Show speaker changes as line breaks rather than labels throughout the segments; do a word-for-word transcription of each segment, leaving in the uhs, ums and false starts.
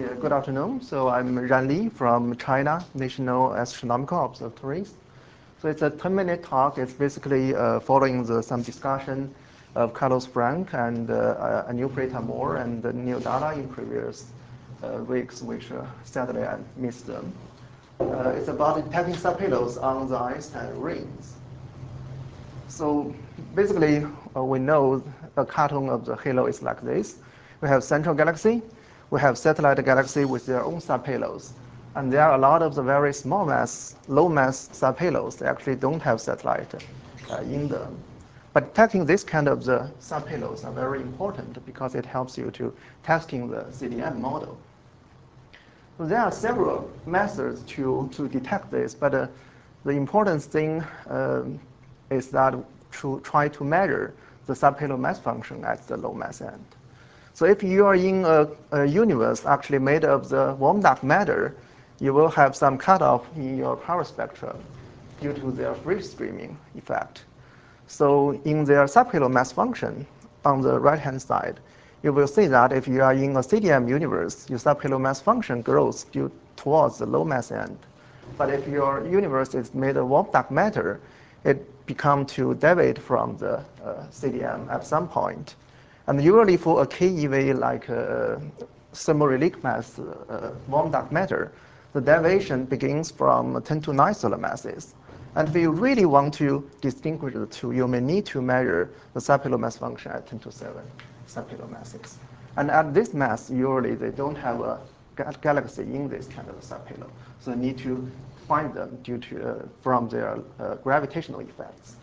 Yeah, good afternoon. So I'm Ran Li from China National Astronomical Observatory. So it's a ten minute talk. It's basically uh, following the, some discussion of Carlos Frank and uh, Anil Preta-Moore and Neil Dalla in previous uh, weeks, which uh, sadly I missed them. Uh, it's about detecting subhalos on the Einstein rings. So basically, uh, we know a cartoon of the halo is like this. We have central galaxy, we have satellite galaxy with their own subhalos. And there are a lot of the very small mass, low mass subhalos. They actually don't have satellite uh, in them. But detecting this kind of the subhalos are very important because it helps you to testing the C D M model. So there are several methods to, to detect this, but uh, the important thing um, is that to try to measure the subhalo mass function at the low mass end. So if you are in a, a universe actually made of the warm dark matter, you will have some cutoff in your power spectrum due to their free streaming effect. So in their subhalo mass function on the right-hand side, you will see that if you are in a C D M universe, your subhalo mass function grows due towards the low mass end. But if your universe is made of warm dark matter, it becomes to deviate from the uh, C D M at some point. And usually for a K E V like uh, thermorelic mass, uh, warm dark matter, the deviation begins from ten to nine solar masses. And if you really want to distinguish the two, you may need to measure the subhalo mass function at ten to seven subhalo masses. And at this mass, usually they don't have a galaxy in this kind of subhalo. So you need to find them due to, uh, from their uh, gravitational effects.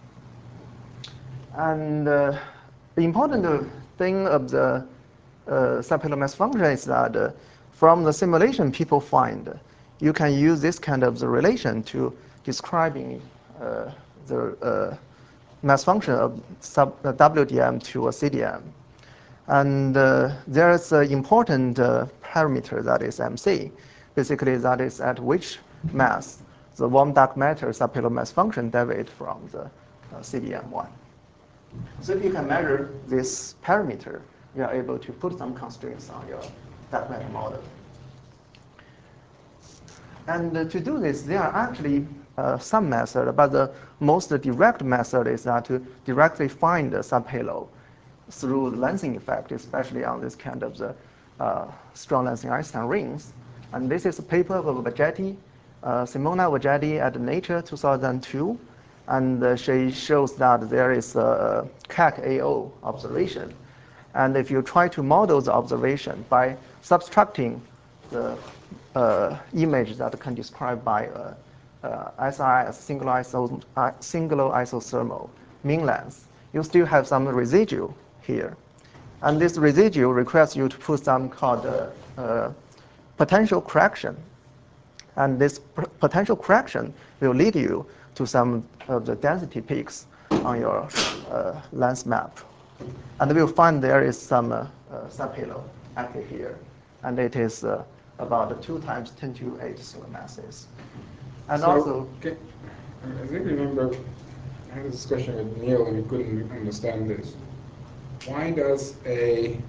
And uh, the important thing of the uh, subhalo mass function is that uh, from the simulation people find, you can use this kind of the relation to describing uh, the uh, mass function of sub uh, W D M to a C D M. And uh, there's an important uh, parameter that is M C. Basically, that is at which mass the warm dark matter subhalo mass function deviates from the uh, C D M one. So if you can measure this parameter, you are able to put some constraints on your dark matter model. And uh, to do this, there are actually uh, some methods, but the most direct method is that to directly find the subhalo through the lensing effect, especially on this kind of the uh, strong lensing Einstein rings. And this is a paper of Vagetti, uh, Simona Vagetti at Nature two thousand two. And uh, she shows that there is a C A C A O observation. And if you try to model the observation by subtracting the uh, image that can describe by uh, uh, S I S, single, iso, uh, singular isothermal mean length, you still have some residue here. And this residue requires you to put some called uh, uh, potential correction. And this potential correction will lead you to some of the density peaks on your uh, lens map. And we'll find there is some uh, uh, subhalo active here. And it is uh, about two times ten to eight solar masses. And
so,
also,
okay, I think I remember I had a discussion with Neil and he couldn't understand this. Why does a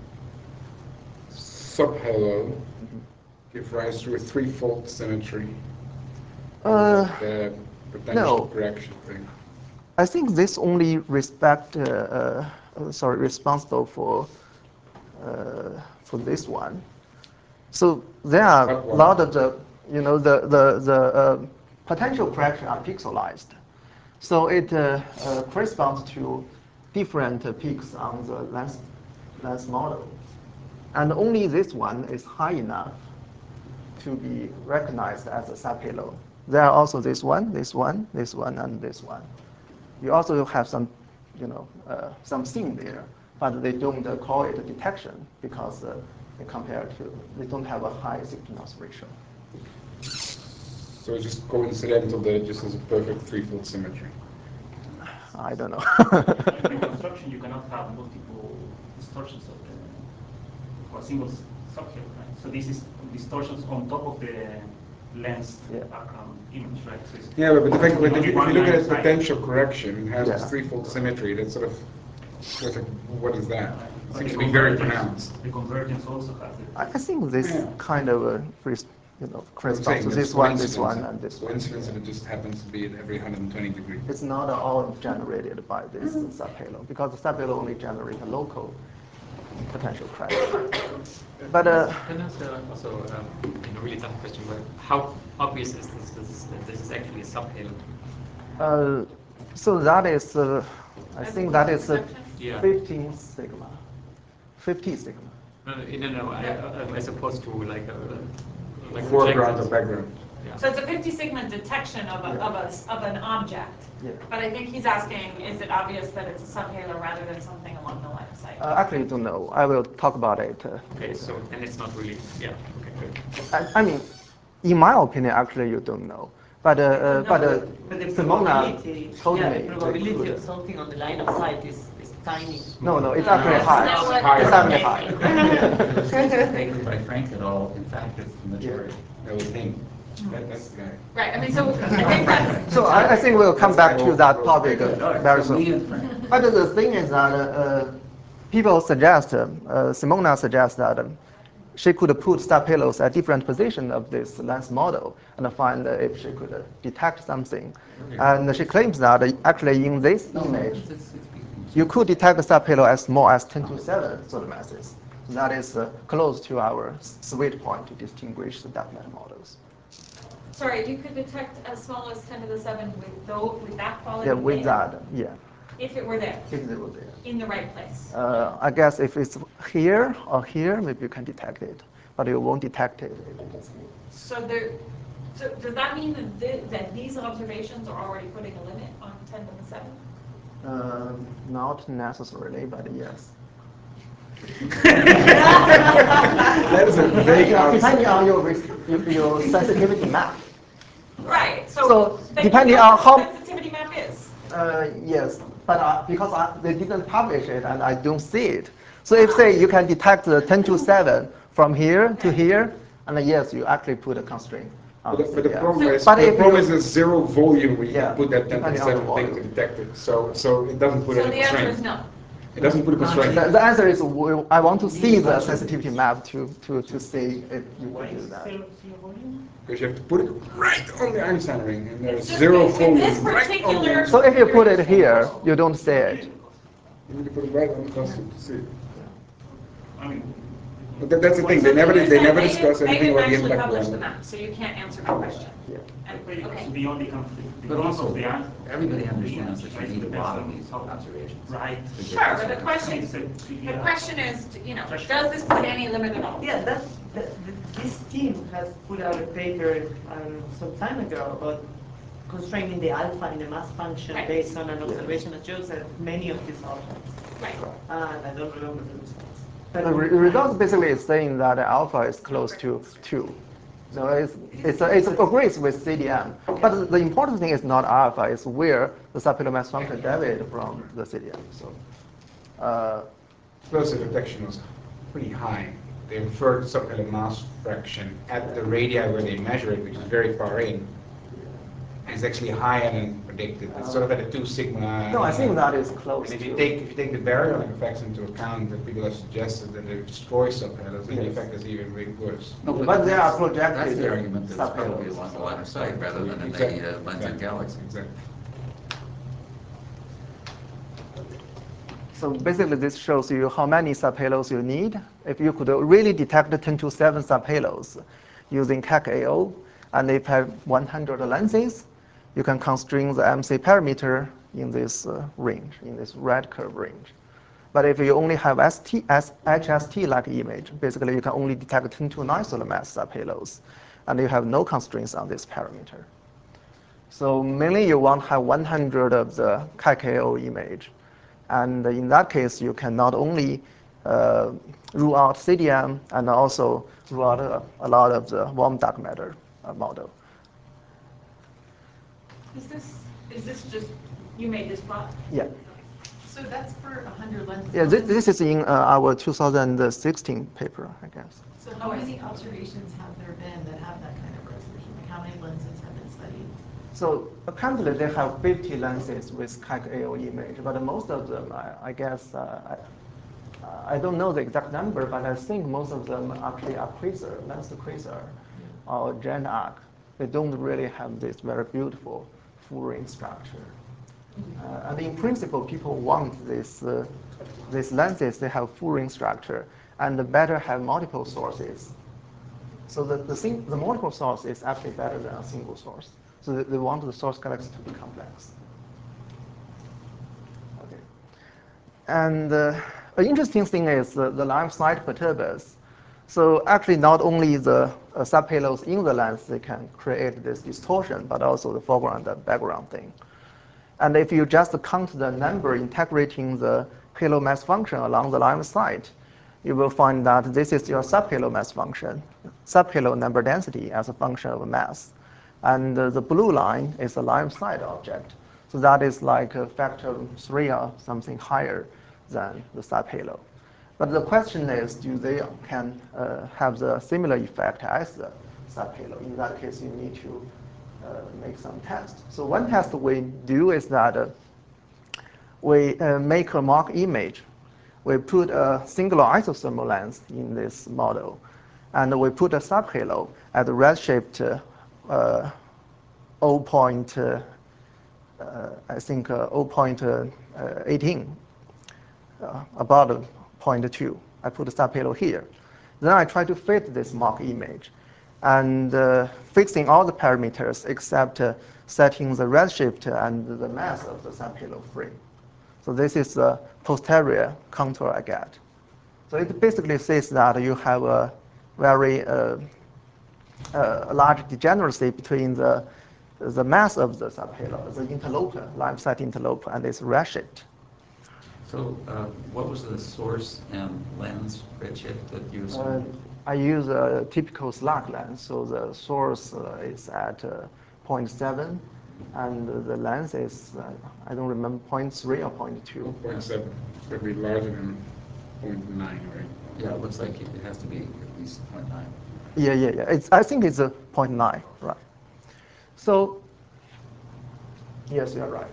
subhalo mm-hmm. give rise to a threefold symmetry?
Uh,
the potential
no.
correction thing.
I think this only respect, uh, uh, sorry, responsible for uh, for this one. So there are a lot of the, you know, the the the uh, potential correction are pixelized. So it uh, uh, corresponds to different uh, peaks on the lens lens model, and only this one is high enough to be recognized as a subhalo. There are also this one, this one, this one, and this one. You also have some, you know, uh, some thing there, but they don't uh, call it a detection because uh, they compare to, they don't have a high signal-to-noise ratio.
So it's just coincidental that it just has a perfect threefold symmetry?
I don't know.
In the construction, you cannot have multiple distortions of the, for a single subhalo, right? So this is distortions on top of the lens yeah. background image, right? So
yeah, but, the fact, but if, if you look at its potential correction, it has
yeah.
this threefold symmetry that sort of So it's like, what is that? It
But
seems
the
to be very
convergence-
pronounced.
The convergence also has it.
I, I think this
Yeah.
kind of uh, first, you know,
I'm
corresponds
saying
to
it's
this one, this
coincidence.
one, and this one.
Coincidence that it just happens to be at every one hundred twenty degrees.
It's not all generated by this subhalo because the subhalo only generates a local potential crash. But uh,
Can I ask uh, also um, a really tough question? But how obvious is this, this that this is actually a subhalo?
uh, so that is, uh, I
As
think
opposed
that
to
is uh,
perception?
Yeah.
fifteen sigma, fifty sigma.
No, no, no. I, I, as opposed to like a like
Foreground or
projected-
background.
Yeah.
So it's a fifty sigma detection of a,
Yeah.
of a, of an object.
Yeah.
But I think he's asking, is it obvious that it's a subhalo rather than something along the line of sight?
Uh, actually, don't know. I will talk about it. Uh,
Okay. So and it's not really. Yeah. Okay. Good.
I, I mean, in my opinion, actually, you don't know. But uh, uh,
No,
but uh,
but the
Simona
probability,
told
yeah,
me
the
they
probability
could-
of something on the line of sight is, is tiny.
No, no, it's
No,
actually
that's
high.
not what-
It's
Higher.
actually high.
It wasn't taken by Frank at all. In fact, it's the majority.
That was him. That, that's the guy.
Right, I mean, so I think that's,
So I, I think we'll come back to that topic uh,
No, it's
very
so me
soon.
and Frank.
But the thing is that uh, people suggest, uh, Simona suggests that um, she could put subhalos at different positions of this lens model and find uh, if she could uh, detect something. And she claims that uh, actually in this
No,
image,
it's, it's, it's between
you could detect the subhalo as small as ten to seven solar masses. That is uh, close to our s- sweet point to distinguish the dark matter models.
sorry, you could detect as small as ten to the seven with though, with that quality
Yeah, with
data,
that, yeah,
if it were there,
if they were there.
in the right place.
Uh, I guess if it's here or here, maybe you can detect it, but you won't detect it if it is here.
So there, so does that mean that, thi- that these observations are already putting a limit on ten to the seven?
Uh, not necessarily, but yes.
That is a vague
Yeah,
answer.
depending on your, res- your, your sensitivity map.
Right,
So,
so. but you
depending
know
on
what
how-
the sensitivity map is.
Uh, yes, but uh, because I, they didn't publish it and I don't see it. So if say you can detect the ten to seven from here to here, and uh, yes, you actually put a constraint on
But the, but the
C D M.
problem is,
But
the
if
problem
you-
is there's zero volume where you
Yeah,
can put that ten to the
depending on the
seven thing to
volume.
detect it. So, so it doesn't put
So
any
the answer
constraint.
is no.
It doesn't put a constraint.
The, the answer is we- I want to see the sensitivity map to, to, to see if you can do that.
Because you have to put it right on the Einstein ring, and there's
It's just
zero
with- with this
volume right on
particular-
the.
So if you put it here, you don't see it.
You need to put it right on the constant to see it.
I mean,
But that, that's the thing, they
So
never,
you're
they
saying
never
they
discuss
didn't-
anything about the
They didn't
impact
actually publish the
parameter.
map, so you can't answer the question.
Yeah.
And-
but
okay.
the only conf- the
But
cause
also,
of the answer.
everybody understands that you
Right,
need a
depends
lot of
on
these
how-
observations.
Right.
to get
Sure,
this
but the
sort of
question,
thing.
the question is, you know, does this put any limit at all?
Yeah, that, that, that- this team has put out a paper um, some time ago about constraining the alpha in the mass function
Right.
based on an observation that shows that many of these objects.
Right.
And I don't remember the results. But
The re- result basically is saying that alpha is close to two. So it's, it's, it's agrees with C D M. But the important thing is not alpha, it's where the subfield mass function deviates from the C D M. So, uh,
Plus the detection was pretty high. They inferred some kind of mass fraction at the radii where they measure it, which is very far in. And it's actually higher than predicted. It's sort of at a two sigma.
no, I think that is close
And if
to.
you take, if you take the baryonic effects into account, that people have suggested that they destroy subhalos, then the
Yes.
effect is even way worse.
No,
But they are
that's-
projected
That's the argument that it's
subhalos.
probably along the line of sight rather than in
Exactly.
the uh, lens and
Exactly.
galaxy.
Exactly.
So basically, this shows you how many subhalos you need. If you could really detect ten to seven subhalos using C A C A O, and if you have one hundred lenses, you can constrain the M C parameter in this uh, range, in this red curve range. But if you only have S T, S, H S T-like image, basically you can only detect ten to nine solar mass subhalos, and you have no constraints on this parameter. So mainly you want to have one hundred of the C A C A O image. And in that case, you can not only uh, rule out C D M and also rule out a, a lot of the warm dark matter uh, model.
Is this, is this just, you made this plot?
Yeah.
So that's for one hundred lenses.
Yeah, this, this is in uh, our two thousand sixteen paper, I guess.
So how many observations have there been that have that kind of resolution? Like how many lenses have been studied?
So currently they have fifty lenses with C A C A O image, but most of them, I, I guess, uh, I, I don't know the exact number, but I think most of them actually are quasar, lens quasar, or giant arc. They don't really have this very beautiful full ring structure. Uh, and in principle, people want this, uh, these lenses, they have full ring structure, and better have multiple sources. So the, the, thing, the multiple source is actually better than a single source. So they, they want the source galaxy to be complex. Okay. And uh, an interesting thing is uh, the line of sight perturbers. So actually not only the uh, subhalos in the lens, they can create this distortion, but also the foreground and background thing. And if you just count the number integrating the halo mass function along the line of sight, you will find that this is your subhalo mass function, subhalo number density as a function of mass. And uh, the blue line is a line of sight object. So that is like a factor of three or something higher than the subhalo. But the question is, do they can uh, have the similar effect as the subhalo? In that case, you need to uh, make some test. So one test we do is that uh, we uh, make a mock image. We put a singular isothermal lens in this model, and we put a subhalo at the redshift uh, zero point, uh, uh, I think uh, zero point one eight, uh, about zero point two. I put a subhalo here. Then I try to fit this mock image, and uh, fixing all the parameters except uh, setting the redshift and the mass of the subhalo free. So this is the posterior contour I get. So it basically says that you have a very uh, uh, large degeneracy between the, the mass of the subhalo, the interloper, line of sight interloper, and its redshift.
So uh, what was the source and lens redshift that you
Uh,
assumed?
I use a typical slug lens, so the source uh, is at uh, zero point seven, and the lens is, uh, I don't remember, zero point three or zero point two.
zero point seven, it's going to be larger than zero point nine, right?
Yeah, it looks like it has to be at least zero point nine.
Yeah, yeah, yeah. It's, I think it's a zero point nine, right? So, yes, you're right.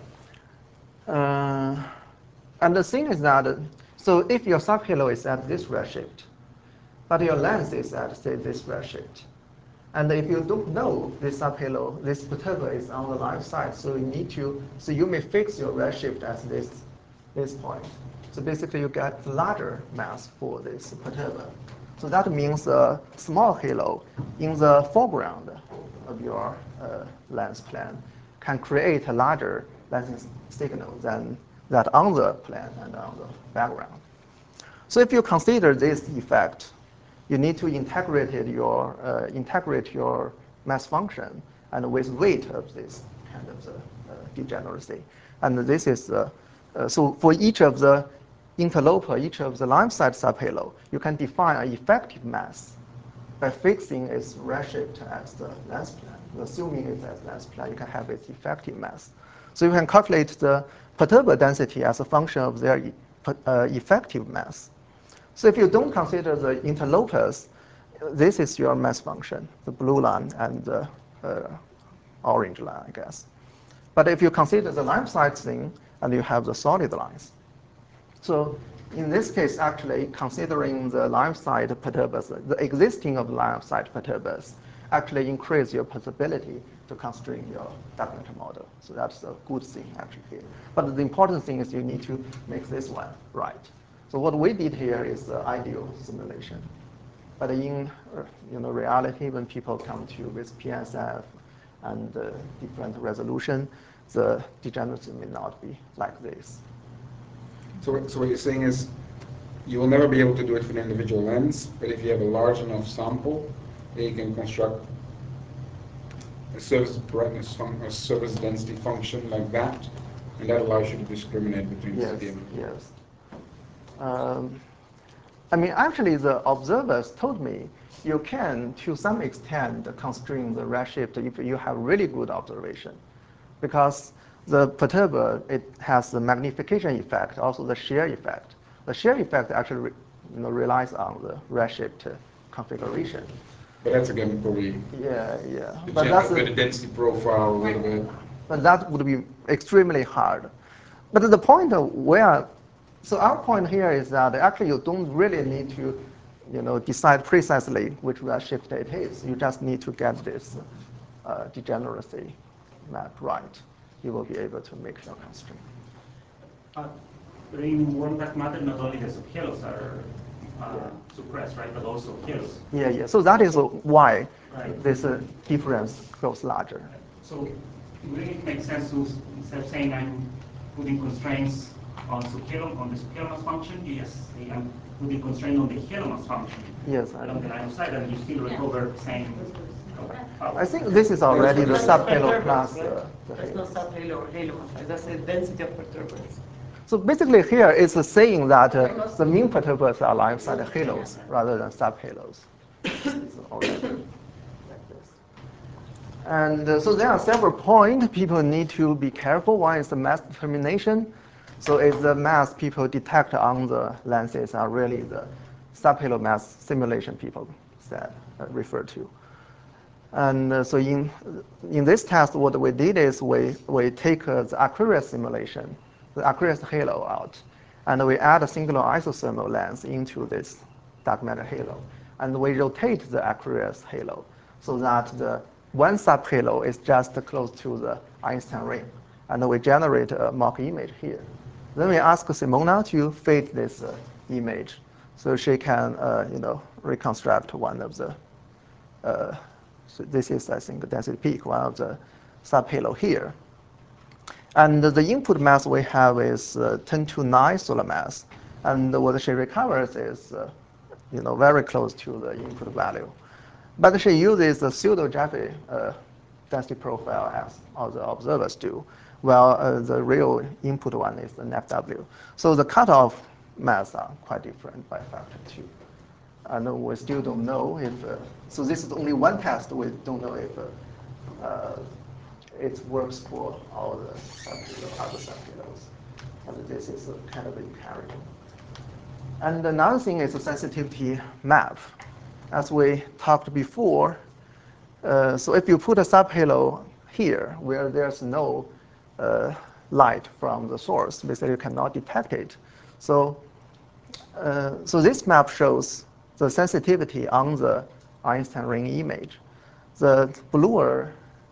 Uh, and the thing is that, uh, so if your subhalo is at this redshift, but your lens is at, say, this redshift, and if you don't know this subhalo, this perturber is on the line of sight, so you need to, so you may fix your redshift at this, this point. So basically you get larger mass for this perturber. So that means a small halo in the foreground of your uh, lens plane can create a larger lensing signal than that on the plane and on the background. So if you consider this effect, you need to integrate your uh, integrate your mass function and with weight of this kind of the, uh, degeneracy. And this is uh, uh, so for each of the interloper, each of the line of sight subhalo, you can define an effective mass by fixing its redshift as the lens plane. Assuming it as lens plane, you can have its effective mass. So you can calculate the perturber density as a function of their e uh, effective mass. So if you don't consider the interlopers, this is your mass function, the blue line and the uh, orange line, I guess. But if you consider the line of sight thing, and you have the solid lines. So in this case, actually, considering the line of sight perturbers, the existing of line of sight perturbers actually increase your possibility to constrain your dark matter model. So that's a good thing, actually, here. But the important thing is you need to make this one right. So what we did here is the ideal simulation. But in uh, you know, reality, when people come to with P S F and uh, different resolution, the degeneracy may not be like this.
So, what- so what you're saying is, you will never be able to do it for an individual lens, but if you have a large enough sample, then you can construct a surface brightness, fun- a surface density function like that, and that allows you to discriminate between
Yes,
C D M.
yes. Um, I mean, actually, the observers told me you can, to some extent, constrain the redshift if you have really good observation, because the perturber, it has the magnification effect, also the shear effect. The shear effect actually, you know, relies on the redshift configuration.
But that's again probably
Yeah, yeah.
the
But
gen-
that's
but the density profile a little bit.
but that would be extremely hard. But the point of where, so our point here is that actually you don't really need to, you know, decide precisely which redshift it is. You just need to get this uh, degeneracy map right. You will be able to make your constraint.
Uh, in one dark matter, not only the subhalos are uh,
Yeah.
suppressed, right, but also halos.
Yeah, yeah. So that is why
Right.
this uh, difference grows larger.
So really it makes sense to, instead of saying I'm putting constraints on subhalo, on the subhalo mass function, you just say I'm putting constraint on the halo mass function
Yes, I
along the line of sight, and you still recover the same power.
I think this is already the
That's
subhalo
perturbance,
plus
right?
uh, the
That's
halo.
not subhalo or halo. That's the density of perturbance.
So basically here it's saying that uh, the mean perturbers are line of sight halos rather than subhalos. It's already like this. And uh, so there are several points people need to be careful. One is the mass determination. So if the mass people detect on the lenses are really the subhalo mass simulation people said, uh, referred to. And uh, so in, in this test, what we did is we, we take uh, the Aquarius simulation, the Aquarius halo out, and we add a singular isothermal lens into this dark matter halo. And we rotate the Aquarius halo so that the one subhalo is just close to the Einstein ring. And we generate a mock image here. Then we ask Simona to fit this uh, image so she can uh, you know, reconstruct one of the uh, so this is, I think, density peak, one of the subhalo here. And the input mass we have is uh, ten to nine solar mass. And what she recovers is uh, you know, very close to the input value. But she uses the pseudo-Jeffrey uh, density profile as all the observers do, while uh, the real input one is the N F W. So the cutoff mass are quite different by factor two. And we still don't know if, uh, so this is only one test, we don't know if uh, uh, it works for all the subhalo, other subhalos. And this is uh, kind of encouraging. And another thing is the sensitivity map. As we talked before, uh, so if you put a subhalo here where there's no uh, light from the source, basically you cannot detect it. So, uh, so this map shows the sensitivity on the Einstein ring image. The bluer,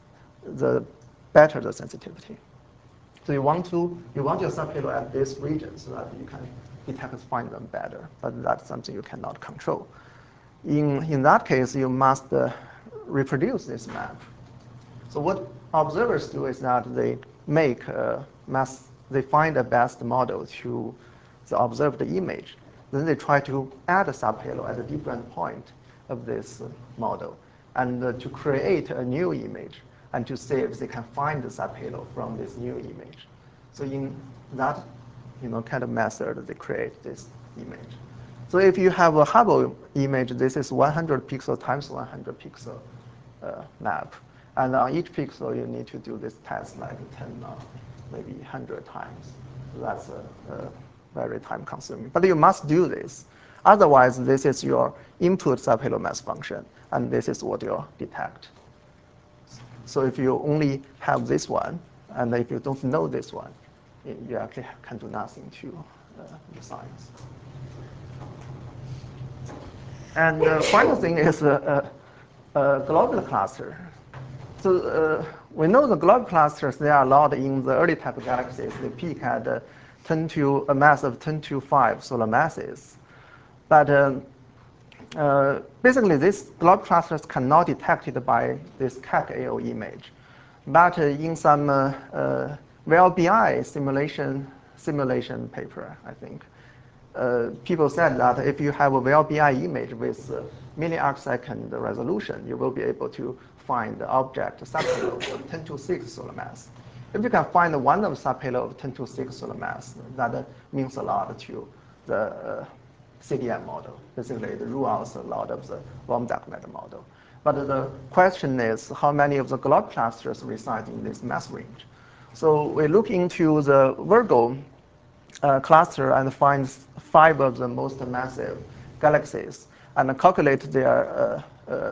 the better the sensitivity. So you want to you want your subhalo at this region so that you can detect and find them better, but that's something you cannot control. In in that case, you must uh, reproduce this map. So what observers do is that they make a mass, they find a best model to the observed image. Then they try to add a subhalo at a different point of this model and uh, to create a new image and to see if they can find the subhalo from this new image. So in that you know, kind of method, they create this image. So if you have a Hubble image, this is one hundred pixel times one hundred pixel uh, map. And on each pixel, you need to do this test like ten or maybe one hundred times. So that's a, a very time consuming. But you must do this. Otherwise, this is your input subhalo mass function, and this is what you detect. So if you only have this one, and if you don't know this one, you actually can do nothing to uh, the science. And the final thing is a, a, a globular cluster. So uh, we know the globular clusters, they are a lot in the early type of galaxies. They peak at uh, ten to a mass of ten to five solar masses. But um, uh, basically, these globular clusters cannot be detected by this C A C A O image. But uh, in some uh, uh, V L B I simulation simulation paper, I think, uh, people said that if you have a V L B I image with uh, milli-arc second resolution, you will be able to find the object subhalo of ten to six solar mass. If you can find one of subhalo of ten to six solar mass, that uh, means a lot to the uh, C D M model. Basically, it rules out a lot of the warm dark matter model. But the question is how many of the glob clusters reside in this mass range. So we look into the Virgo uh, cluster and find five of the most massive galaxies and calculate their uh, uh,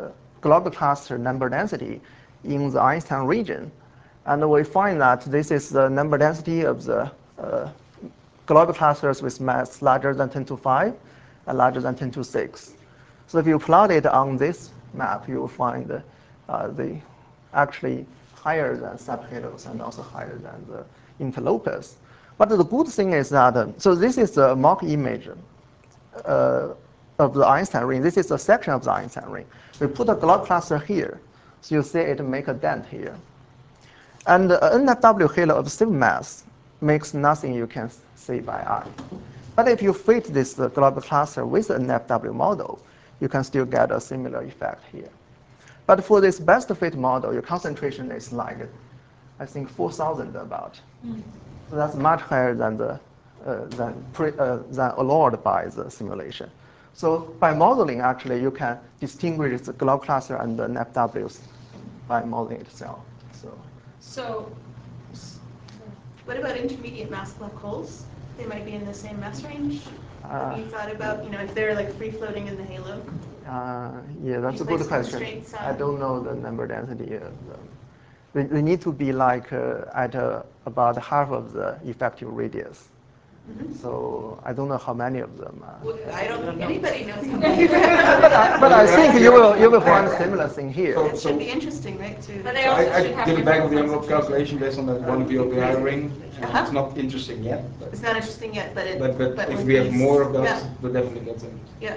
global cluster number density in the Einstein region. And we find that this is the number density of the uh, global clusters with mass larger than ten to five and larger than ten to six. So if you plot it on this map, you will find uh, the actually higher than subhalos and also higher than the interlopers. But the good thing is that, uh, so this is a mock image uh, of the Einstein ring. This is a section of the Einstein ring. We put a globe cluster here, so you see it make a dent here. And the N F W halo of same mass makes nothing you can see by eye. But if you fit this uh, globe cluster with an N F W model, you can still get a similar effect here. But for this best fit model, your concentration is like, I think, four thousand about. Mm. So that's much higher than the uh, than pre, uh, than allowed by the simulation. So by modeling, actually, you can distinguish the globe cluster and the N F Ws by modeling itself. So.
So, what about intermediate mass black holes? They might be in the same mass range.
Uh,
Have you thought about, you know, if they're like free floating in the halo?
Uh, yeah, that's
you
a good question. I don't know the number density of them. They, they need to be like uh, at uh, about half of the effective radius. Mm-hmm. So I don't know how many of them are.
Well, I don't think anybody knows how many.
but, but I think you will you will find a similar thing here.
So, it should be interesting, right? Too.
But they
so
also
I,
should
I
have
did a back of the
different
envelope calculation based on that one V O B I ring.
Uh-huh.
It's not interesting yet. But,
it's not interesting yet, but it.
But, but,
but
if we have
these,
more of those,
yeah.
we'll definitely get some.
Yeah.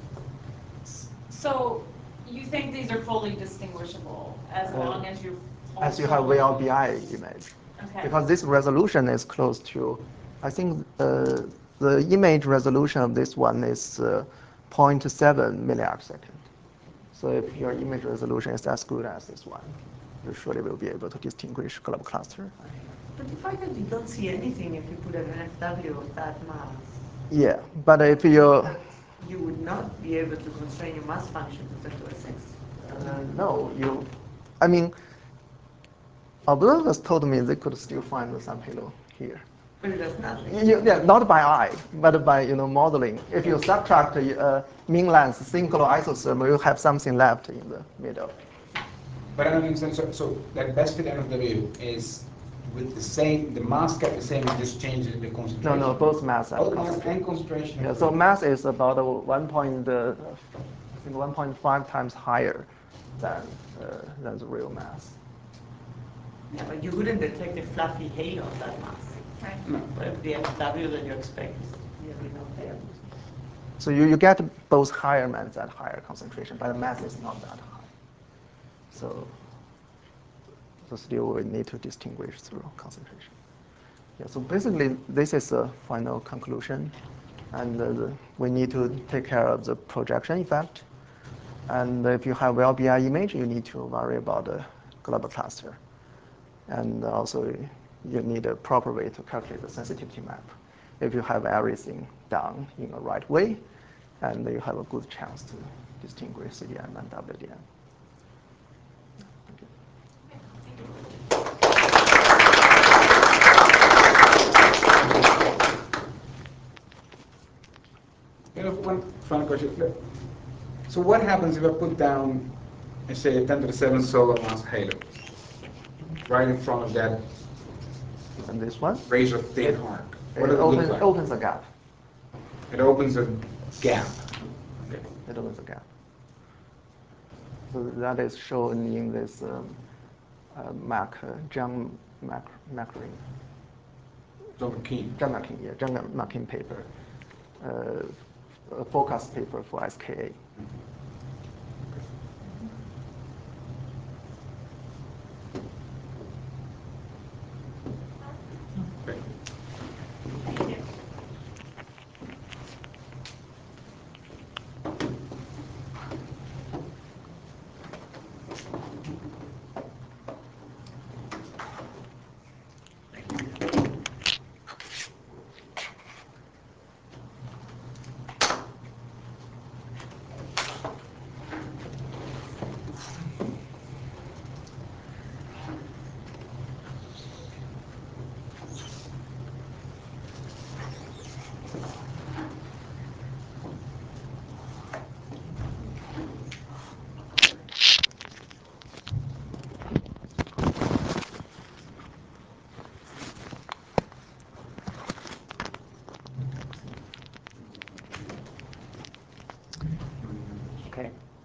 So you think these are fully distinguishable as long
uh,
as you
as you have V L B I image.
Okay.
Because this resolution is close to, I think uh, the image resolution of this one is uh, zero point seven milliarc second. So if your image resolution is as good as this one, you surely will be able to distinguish globe cluster.
But you find that you don't see anything if you put an N F W of that mass.
Yeah, but if you...
You would not be able to constrain your mass function to ten to the six.
Uh, no, you... I mean, observers told me they could still find the subhalo here.
But it does nothing.
You, yeah, not by eye, but by you know modeling. If you subtract uh, mean length synchro isotherm, you have something left in the middle.
But I don't understand. So, so that best fit N F W is with the same, the mass kept the same, it just changes the concentration.
No, no, both mass and
both
concentration.
mass and concentration.
Yeah, so mass is about uh, one point, uh, I think one point five times higher than uh, than the real mass.
Yeah, but you wouldn't detect the fluffy halo of that mass.
Right.
No.
But if the N F W that you expect is nearly not there.
So you, you get both higher mass at higher concentration, but the mass is not that high. So, so still we need to distinguish through concentration. Yeah, so basically this is a final conclusion, and uh, the, we need to take care of the projection effect. And if you have L B I image, you need to worry about the global cluster. And also you need a proper way to calculate the sensitivity map. If you have everything done in the right way, and you have a good chance to distinguish C D M and W D M. Thank you.
You know, one final question. So what happens if I put down, I say, a ten to the seven solar mass halo right in front of that
And this one?
razor thin arc? What
It
does it
open,
look like?
opens a gap.
It opens a gap. Okay.
It opens a gap. So that is shown in this um, uh, Mac, uh, John Mac, Macrin.
John McKean.
John McKean, yeah, John McKean paper, uh, a forecast paper for S K A.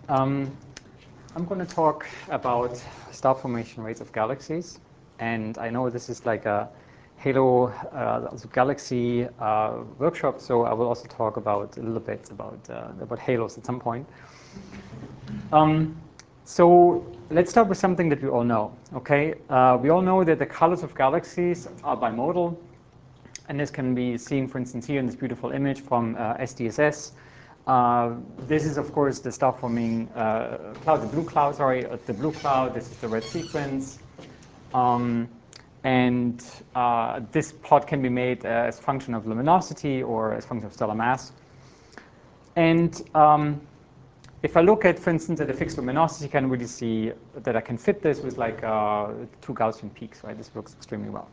Um, I'm going to talk about star formation rates of galaxies. And I know this is like a Halo uh, galaxy uh, workshop, so I will also talk about a little bit about, uh, about halos at some point. Um, so let's start with something that we all know, okay? Uh, we all know that the colors of galaxies are bimodal. And this can be seen, for instance, here in this beautiful image from uh, S D S S. Uh, this is, of course, the star-forming uh, cloud, the blue cloud, sorry, uh, the blue cloud. This is the red sequence. Um, and uh, this plot can be made uh, as a function of luminosity or as a function of stellar mass. And um, if I look at, for instance, at a fixed luminosity, you can really see that I can fit this with like uh, two Gaussian peaks, right? This works extremely well.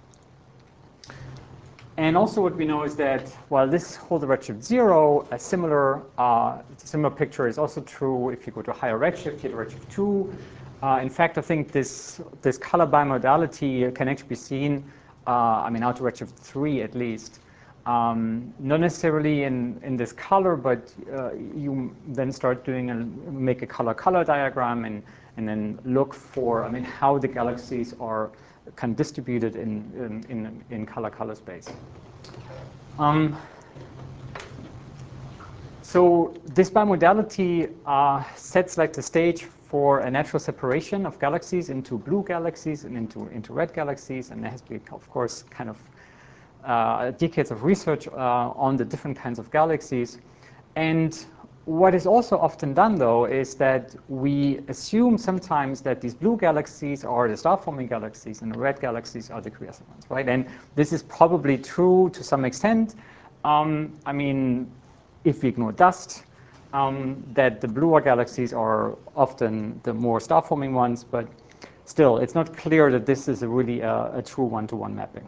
And also what we know is that while this holds a redshift zero, a similar, uh, similar picture is also true if you go to a higher redshift, here to redshift two. Uh, in fact, I think this, this color bimodality can actually be seen, uh, I mean, out to redshift three at least. Um, not necessarily in, in this color, but uh, you then start doing a, make a color-color diagram and, and then look for, I mean, how the galaxies are kind of distributed in, in, in color-color space. Um, so this bimodality uh, sets like the stage for a natural separation of galaxies into blue galaxies and into, into red galaxies, and there has been, of course, kind of uh, decades of research uh, on the different kinds of galaxies. And what is also often done, though, is that we assume sometimes that these blue galaxies are the star-forming galaxies and the red galaxies are the quiescent ones, right? And this is probably true to some extent. Um, I mean, if we ignore dust, um, that the bluer galaxies are often the more star-forming ones, but still, it's not clear that this is a really a, a true one-to-one mapping.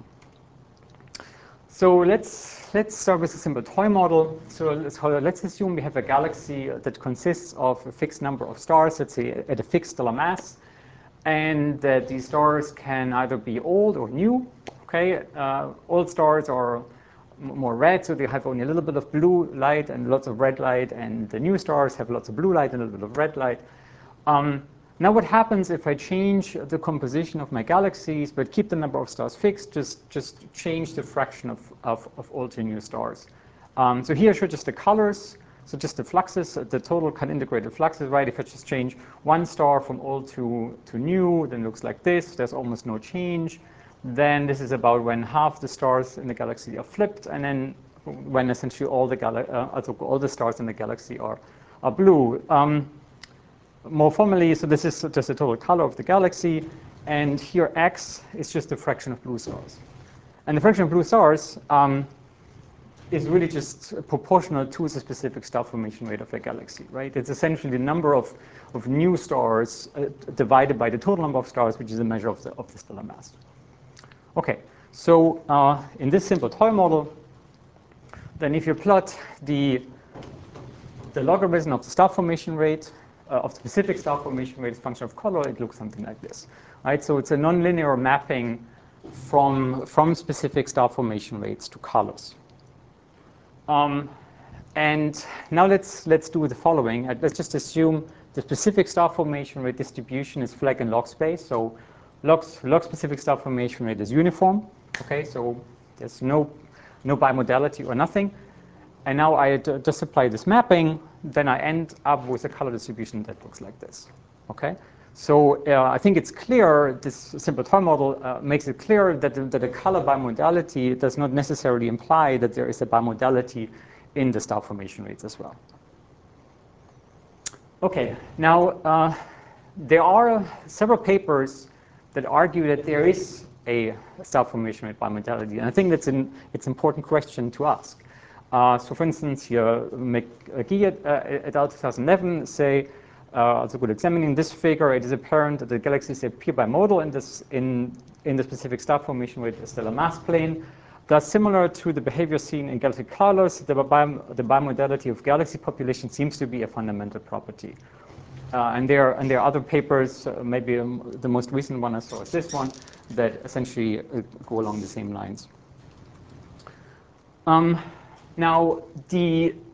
So let's, let's start with a simple toy model. So let's, let's assume we have a galaxy that consists of a fixed number of stars, let's say at a fixed stellar mass, and that these stars can either be old or new. Okay, uh, old stars are more red, so they have only a little bit of blue light and lots of red light, and the new stars have lots of blue light and a little bit of red light. Um, Now what happens if I change the composition of my galaxies but keep the number of stars fixed, just, just change the fraction of, of, of old to new stars? Um, so here I show just the colors, so just the fluxes, the total kind of integrated fluxes, right? If I just change one star from old to, to new, then it looks like this. There's almost no change. Then this is about when half the stars in the galaxy are flipped, and then when essentially all the, gal uh, also all the stars in the galaxy are, are blue. Um, More formally, so this is just the total color of the galaxy, and here X is just the fraction of blue stars. And the fraction of blue stars um, is really just proportional to the specific star formation rate of a galaxy, right? It's essentially the number of, of new stars uh, divided by the total number of stars, which is a measure of the, of the stellar mass. Okay, so uh, in this simple toy model, then if you plot the, the logarithm of the star formation rate, Uh, of specific star formation rate as a function of color, it looks something like this, right? So it's a nonlinear mapping from, from specific star formation rates to colors. Um, and now let's, let's do the following. Let's just assume the specific star formation rate distribution is flag and log space. So log, log specific star formation rate is uniform, okay? So there's no, no bimodality or nothing. And now I just apply this mapping, then I end up with a color distribution that looks like this. Okay, so uh, I think it's clear, this simple toy model uh, makes it clear that the, that a color bimodality does not necessarily imply that there is a bimodality in the star formation rates as well. Okay, now uh, there are several papers that argue that there is a star formation rate bimodality, and I think that's an it's an important question to ask. Uh, so for instance, here, McGee et, uh, et al. two thousand eleven say, uh, also good examining this figure, it is apparent that the galaxies appear bimodal in, this, in, in the specific star formation with the stellar mass plane. Thus, similar to the behavior seen in galactic cloudlets, the, bi the bimodality of galaxy population seems to be a fundamental property. Uh, and, there, and there are other papers, uh, maybe um, the most recent one I saw is this one, that essentially uh, go along the same lines. Um, Now, the,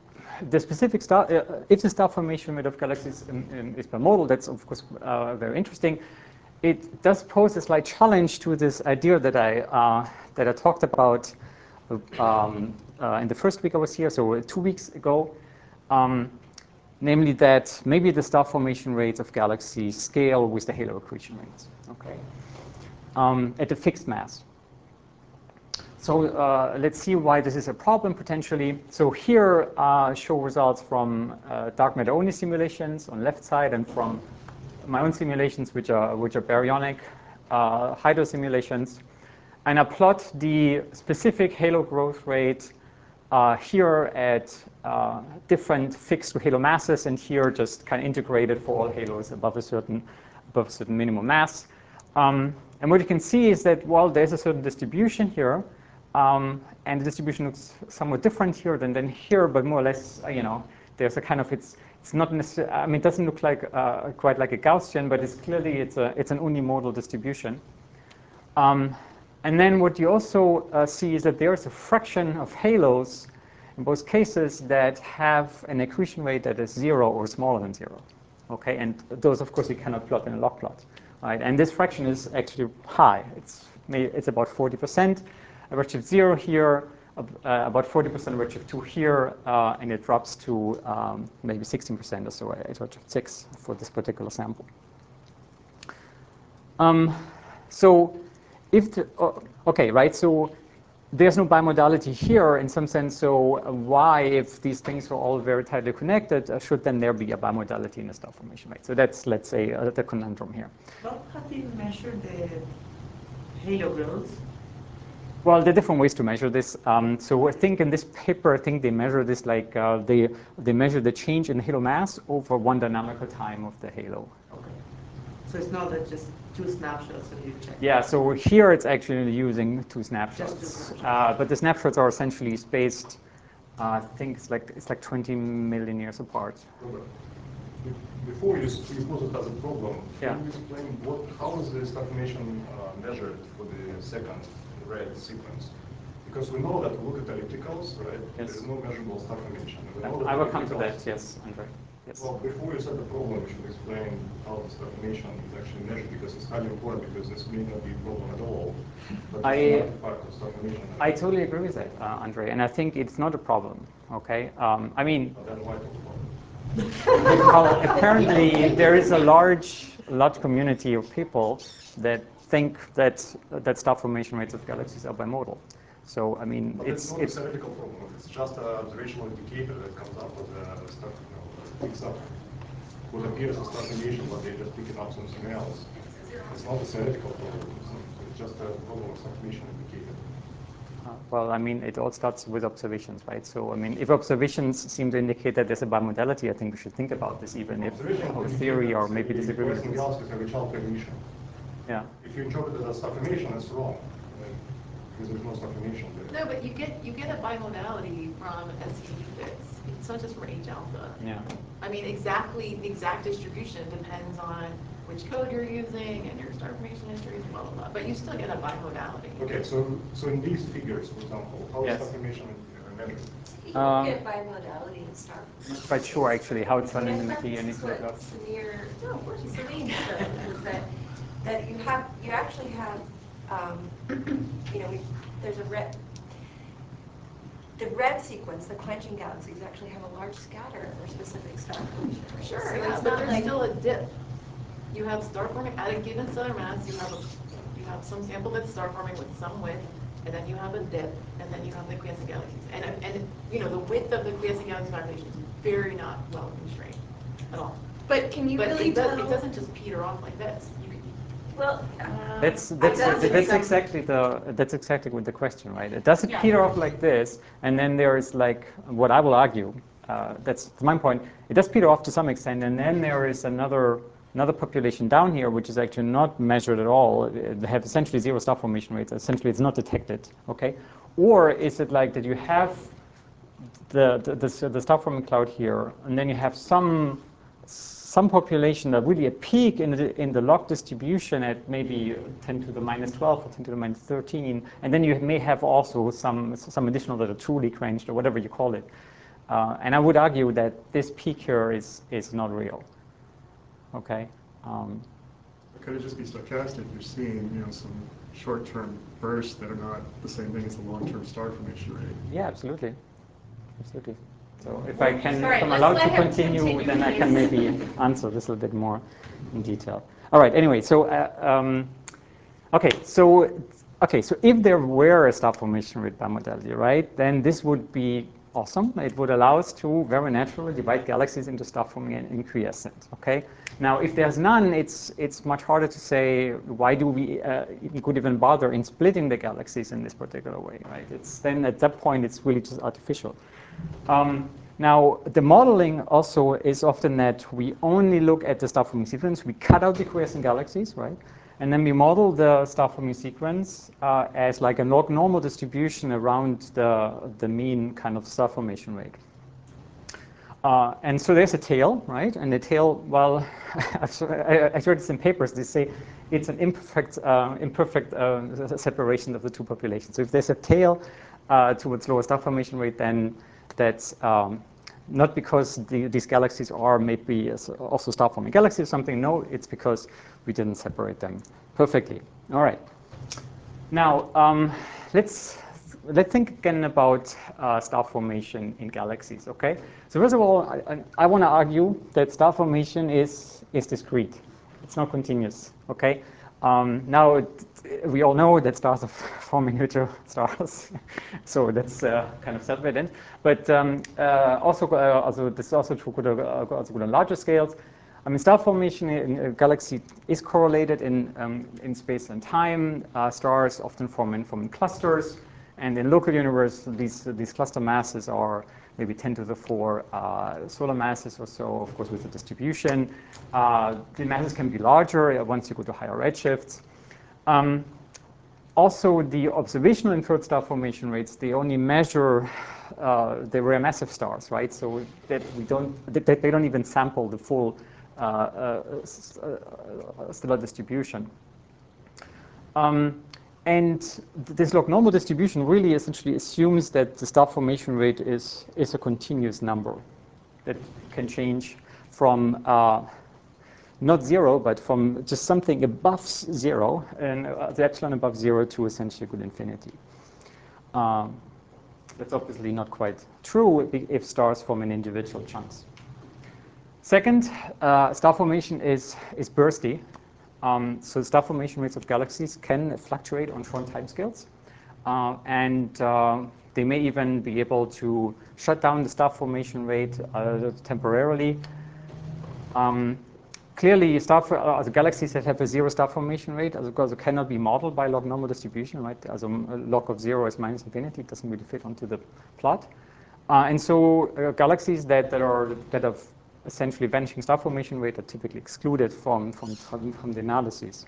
the specific star, uh, if the star formation rate of galaxies um, um, is per model, that's of course uh, very interesting. It does pose a slight challenge to this idea that I uh, that I talked about um, uh, in the first week I was here, so two weeks ago. Um, namely that maybe the star formation rates of galaxies scale with the halo accretion rates, okay, um, at a fixed mass. So uh, let's see why this is a problem potentially. So here uh, show results from uh, dark matter-only simulations on left side and from my own simulations, which are which are baryonic uh, hydro simulations, and I plot the specific halo growth rate uh, here at uh, different fixed halo masses, and here just kind of integrated for all halos above a certain above a certain minimum mass. Um, and what you can see is that while there's a certain distribution here, um, and the distribution looks somewhat different here than, than here, but more or less, uh, you know, there's a kind of it's it's not necessarily. I mean, it doesn't look like uh, quite like a Gaussian, but it's clearly it's a it's an unimodal distribution. Um, and then what you also uh, see is that there's a fraction of halos in both cases that have an accretion rate that is zero or smaller than zero. Okay, and those, of course, you cannot plot in a log plot, right? And this fraction is actually high. It's it's about forty percent. A redshift zero here, uh, about forty percent redshift two here, uh, and it drops to um, maybe sixteen percent or so at redshift six for this particular sample. Um, so if the, uh, okay, right? So there's no bimodality here in some sense. So why, if these things are all very tightly connected, uh, should then there be a bimodality in the star formation rate? So that's, let's say, uh, the conundrum here.
Well, how do you measure the halo growth?
Well, there are different ways to measure this. Um, so I think in this paper, I think they measure this like uh, they they measure the change in halo mass over one dynamical time of the halo.
Okay. So it's not that just two snapshots that you check.
Yeah. So here it's actually using two snapshots,
Just two snapshots.
Uh, but the snapshots are essentially spaced. Uh, I think it's like it's like twenty million years apart.
Before you, you pose it as a problem,
Yeah.
can you explain what, how is the star formation uh, measured for the second red sequence? Because we know that we look at ellipticals, right?
Yes.
There is no measurable star formation. We
I,
know that
I will come to
ellipticals-
that. Yes, Andre. Yes.
Well, before you set the problem, you should explain how the star formation is actually measured, because it's highly important, because this may not be a problem at all, but
I-
it's not part of star formation.
I totally agree with that, uh, Andre, and I think it's not a problem. Okay. Um, I mean.
But then why talk about it?
Well, apparently there is a large, large community of people that think that that star formation rates of galaxies are bimodal. So I mean,
But
it's
it's not
it's
a theoretical problem. It's just an observational indicator that comes up with a star, you know, picks up what appears as star formation, but they just pick it up something else. It's not a theoretical problem. It's, not, it's just a problem of star formation indicator.
uh, well, I mean, it all starts with observations, right? So I mean, if observations seem to indicate that there's a bimodality, I think we should think about this, even if our theory or maybe disagree with
Everything
it.
else is a Richel permission.
Yeah.
If you interpret it as star formation, that's wrong, right? Because there's no star formation there.
No, but you get, you get a bimodality from S C D bits. It's not just from H alpha.
Yeah.
I mean, exactly, the exact distribution depends on which code you're using and your star formation histories, blah, blah, blah. But you still get a bimodality.
Okay, so so in these figures, for example, how
Yes.
is star formation uh, measured?
You don't
Um,
get bimodality in star.
I'm not quite sure actually how it's done in the McKee and
This is
nuclear
what
graph.
Samir, no, of course, Salim showed, is that, that you have, you actually have, um, you know, we, there's a red, the red sequence, the quenching galaxies actually have a large scatter for specific star formation rates.
Sure,
So
yeah,
it's
but
not
there's
like,
still a dip. You have star forming, at a given stellar mass, you have a, you have some sample that's star forming with some width, and then you have a dip, and then you have the quiescent galaxies. And, and you know, the width of the quiescent galaxy population is very not well constrained at all.
but can you
But
really
it, does,
tell?
it doesn't just peter off like this. You could,
Well,
That's
I
that's
don't think
that's
so.
exactly the that's exactly what the question, right? It doesn't
Yeah.
peter off like this, and then there is like what I will argue. Uh, that's from my point. It does peter off to some extent, and then there is another another population down here which is actually not measured at all. They have essentially zero star formation rates. Essentially, it's not detected. Okay, or is it like that you have the the, the, the star forming cloud here, and then you have some some population that really a peak in the in the log distribution at maybe ten to the minus twelve or ten to the minus thirteen, and then you may have also some some additional that are truly quenched or whatever you call it. Uh, and I would argue that this peak here is, is not real. Okay. Um,
Could it just be stochastic? You're seeing, you know, some short-term bursts that are not the same thing as the long-term star formation rate.
yeah, absolutely. Absolutely. So if
Well,
I can,
sorry,
if I'm
let's
allowed
let
to
him
continue,
continue,
then I can
please.
maybe answer this a little bit more in detail. All right. Anyway, so uh, um, okay, so okay, so if there were a star formation rate bimodality, right, then this would be awesome. It would allow us to very naturally divide galaxies into star forming and inquiescent. Okay. Now, if there's none, it's it's much harder to say why do we uh, could even bother in splitting the galaxies in this particular way, right? It's then at that point it's really just artificial. Um, now, the modeling also is often that we only look at the star forming sequence. We cut out the quiescent galaxies, right? And then we model the star forming sequence uh, as like a log normal distribution around the, the mean kind of star formation rate. Uh, and so there's a tail, right? And the tail, well, I read this in papers. They say it's an imperfect, uh, imperfect uh, separation of the two populations. So if there's a tail uh, towards lower star formation rate, then that's um, not because the, these galaxies are maybe also star-forming galaxies or something. No, it's because we didn't separate them perfectly. All right. Now, um, let's let's think again about uh, star formation in galaxies. Okay. So first of all, I, I, I want to argue that star formation is is discrete. It's not continuous. Okay. Um, now, it, we all know that stars are forming neutral stars, so that's uh, kind of self-evident. But um, uh, also, uh, also, this is also true uh, also good on larger scales. I mean, star formation in a galaxy is correlated in um, in space and time. Uh, stars often form in form in clusters, and in local universe, these these cluster masses are maybe ten to the four uh, solar masses or so, of course, with the distribution. Uh, the masses can be larger once you go to higher redshifts. Um, also, the observational inferred star formation rates, they only measure uh, the rare massive stars, right? So that we don't, that they don't even sample the full uh, uh, stellar distribution. Um, And this log normal distribution really essentially assumes that the star formation rate is, is a continuous number that can change from uh, not zero, but from just something above zero, and uh, the epsilon above zero to essentially good infinity. Um, that's obviously not quite true if stars form in individual chunks. Second, uh, star formation is, is bursty. Um, so star formation rates of galaxies can fluctuate on short timescales, uh, and uh, they may even be able to shut down the star formation rate uh, temporarily. Um, clearly, star for, uh, the galaxies that have a zero star formation rate, as because it cannot be modeled by log normal distribution, right? As a log of zero is minus infinity, it doesn't really fit onto the plot. Uh, and so uh, galaxies that, that are that have essentially vanishing star formation rate are typically excluded from, from, from the analyses.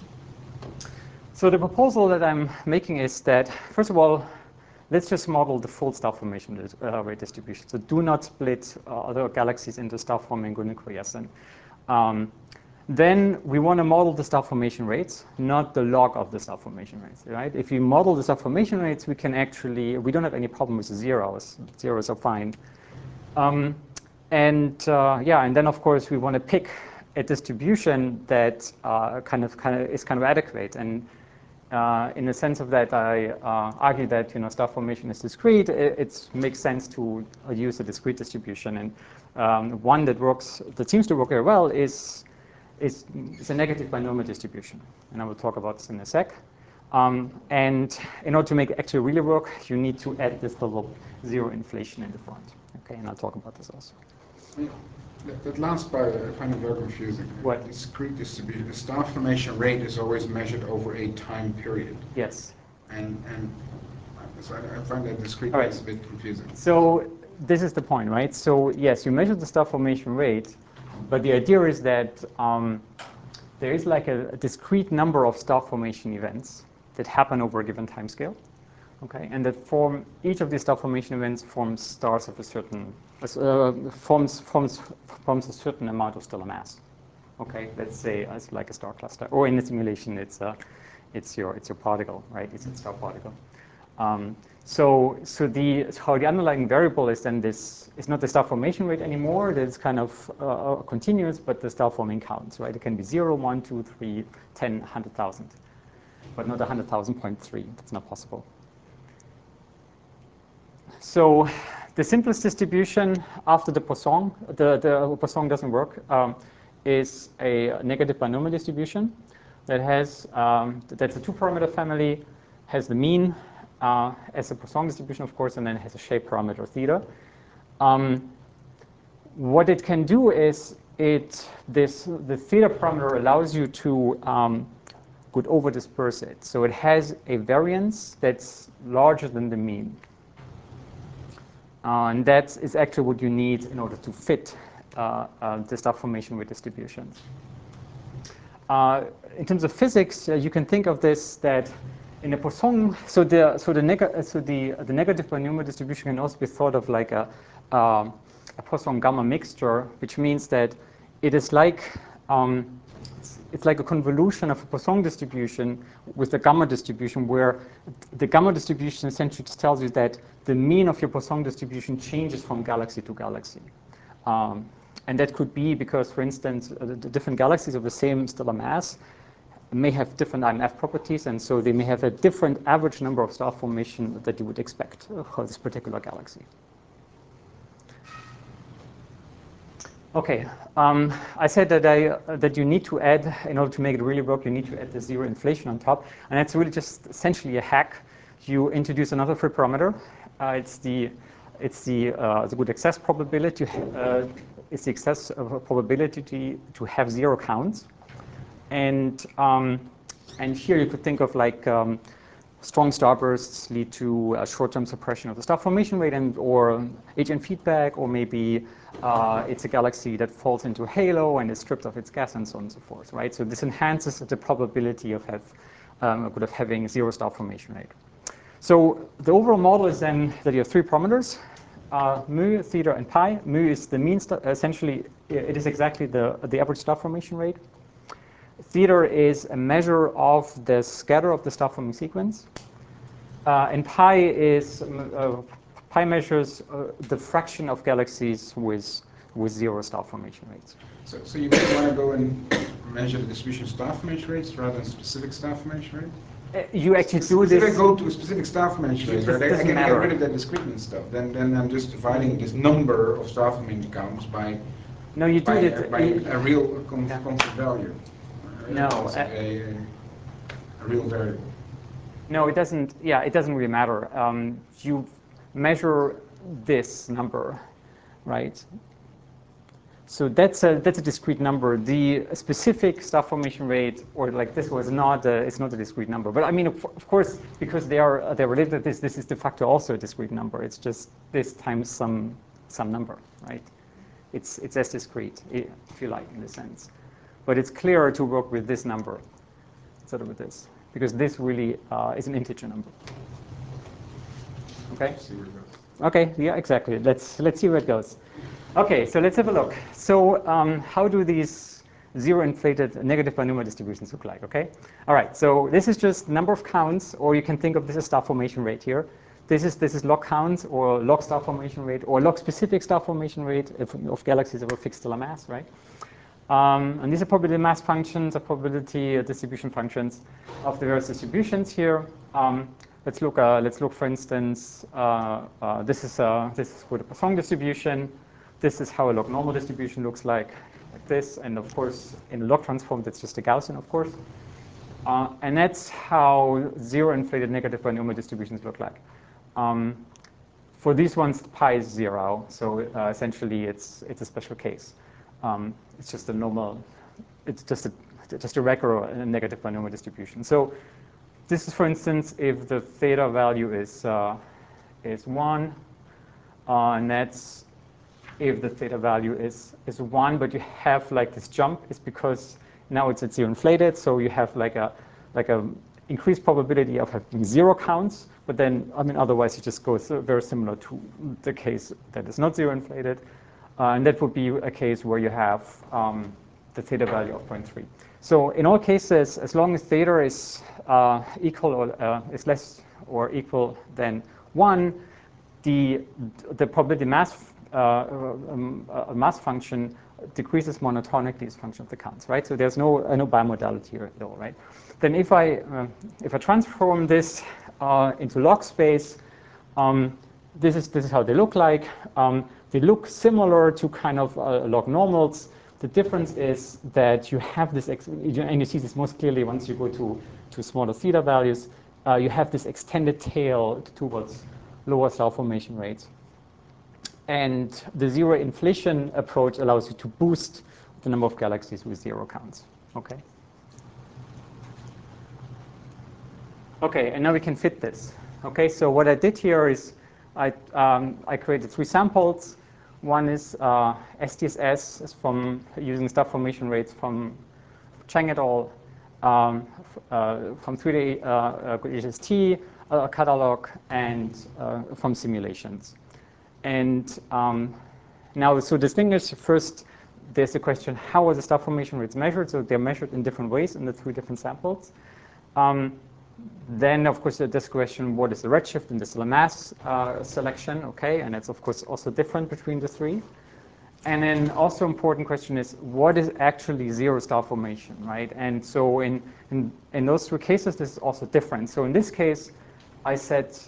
So the proposal that I'm making is that, first of all, let's just model the full star formation uh, rate distribution. So do not split uh, other galaxies into star forming and quiescent. Um, then we want to model the star formation rates, not the log of the star formation rates, right? If we model the star formation rates, we can actually, we don't have any problem with the zeros. Zeros are fine. Um, and uh, yeah, and then of course we want to pick a distribution that uh, kind of kind of is kind of adequate. And uh, in the sense of that, I uh, argue that you know star formation is discrete. It, it makes sense to uh, use a discrete distribution, and um, one that works that seems to work very well is is, is a negative binomial distribution, and I will talk about this in a sec. Um, and in order to make it actually really work, you need to add this little zero inflation in the front. Okay, and I'll talk about this also.
That, that last part I find it very confusing.
What?
Discrete distribution. The star formation rate is always measured over a time period.
Yes.
And and so I, I find that discrete
All right.
is a bit confusing.
So this is the point, right? So yes, you measure the star formation rate, but the idea is that um, there is like a, a discrete number of star formation events that happen over a given time scale. Okay, and that form each of these star formation events forms stars of a certain uh, forms forms forms a certain amount of stellar mass. Okay, let's say it's like a star cluster, or in the simulation, it's uh, it's your it's your particle, right? It's a star particle. Um, so so the so how the underlying variable is then this is not the star formation rate anymore. It's kind of uh, continuous, but the star forming counts, right? It can be zero, one, two, three, ten, one hundred thousand, but not one hundred thousand point three. That's not possible. So the simplest distribution after the Poisson, the, the Poisson doesn't work, um, is a negative binomial distribution that has, um, that's a two-parameter family, has the mean uh, as a Poisson distribution, of course, and then has a shape parameter theta. Um, what it can do is it this the theta parameter allows you to um, could over disperse it. So it has a variance that's larger than the mean. Uh, and that is actually what you need in order to fit uh, uh, the star formation with distributions. Uh, in terms of physics, uh, you can think of this that in a Poisson, so the so the neg so the the negative binomial distribution can also be thought of like a uh, a Poisson gamma mixture, which means that it is like um, it's, it's like a convolution of a Poisson distribution with the gamma distribution, where the gamma distribution essentially just tells you that the mean of your Poisson distribution changes from galaxy to galaxy. Um, and that could be because, for instance, uh, the different galaxies of the same stellar mass may have different I M F properties, and so they may have a different average number of star formation that you would expect for this particular galaxy. Okay, um, I said that I uh, that you need to add, in order to make it really work, you need to add the zero inflation on top, and that's really just essentially a hack. You introduce another free parameter. Uh, it's the it's the uh, the good access probability. Uh, it's the access of a probability to, to have zero counts, and um, and here you could think of like um, strong starbursts lead to a short-term suppression of the star formation rate, and or H N feedback, or maybe uh, it's a galaxy that falls into a halo and is stripped of its gas, and so on and so forth, right? So this enhances the probability of have um, of having zero star formation rate. So the overall model is then that you have three parameters, uh, mu, theta, and pi. Mu is the mean, star, essentially, it is exactly the, the average star formation rate. Theta is a measure of the scatter of the star forming sequence. Uh, and pi is, uh, pi measures uh, the fraction of galaxies with, with zero star formation rates.
So, so you might want to go and measure the distribution of star formation rates rather than specific star formation rate?
Uh, you actually do this.
If I go to a specific star formation rate, right, I can
matter.
get rid of that discreteness stuff. Then, then I'm just dividing this number of star formation counts by
no, you do
by,
it
a, by a real con yeah. constant value.
No,
uh, a, a, a real variable.
No, it doesn't. Yeah, it doesn't really matter. Um, you measure this number, right? So that's a that's a discrete number. The specific star formation rate, or like this, was not a, it's not a discrete number. But I mean, of, of course, because they are they're related to this, this is de facto also a discrete number. It's just this times some some number, right? It's it's as discrete, if you like, in a sense. But it's clearer to work with this number instead of with this, because this really uh, is an integer number. Okay. Okay. Yeah. Exactly. Let's let's see where it goes. Okay, so let's have a look. So um, how do these zero-inflated negative binomial distributions look like, okay? All right, so this is just number of counts, or you can think of this as star formation rate here. This is this is log counts, or log star formation rate, or log-specific star formation rate of, of galaxies of a fixed stellar mass, right? Um, and these are probability mass functions, or probability distribution functions of the various distributions here. Um, let's look. Uh, let's look, for instance. Uh, uh, this is uh, this is for the Poisson distribution. This is how a log normal distribution looks like, like this. And of course, in a log transform, that's just a Gaussian, of course. Uh, and that's how zero-inflated negative binomial distributions look like. Um, for these ones, pi is zero. So uh, essentially, it's it's a special case. Um, it's just a normal. It's just a just a regular negative binomial distribution. So this is, for instance, if the theta value is uh, is one, uh, and that's if the theta value is is one, but you have like this jump, is because now it's at zero inflated, so you have like a like a increased probability of having zero counts. But then, I mean, otherwise you just go very similar to the case that is not zero inflated, uh, and that would be a case where you have um, the theta value of zero point three. So in all cases, as long as theta is uh, equal or uh, is less or equal than one, the, the probability mass, uh, um, uh, mass function decreases monotonically as a function of the counts, right? So there's no, uh, no bimodality here at all, right? Then if I, uh, if I transform this uh, into log space, um, this is, this is how they look like. Um, they look similar to kind of uh, log normals. The difference is that you have this, ex and you see this most clearly once you go to, to smaller theta values, uh, you have this extended tail towards lower star formation rates. And the zero inflation approach allows you to boost the number of galaxies with zero counts. Okay. Okay, and now we can fit this. Okay, so what I did here is I, um, I created three samples. One is uh, S T S S, is from using star formation rates from Cheng et al. Um, uh, from three D uh, uh, H S T uh, catalog, and uh, from simulations. And um, now, so distinguish first, there's the question, how are the star formation rates measured? So they're measured in different ways in the three different samples. Um, then, of course, this question, what is the redshift and the stellar mass uh, selection? Okay, and it's, of course, also different between the three. And then also important question is, what is actually zero star formation, right? And so in, in, in those two cases, this is also different. So in this case, I set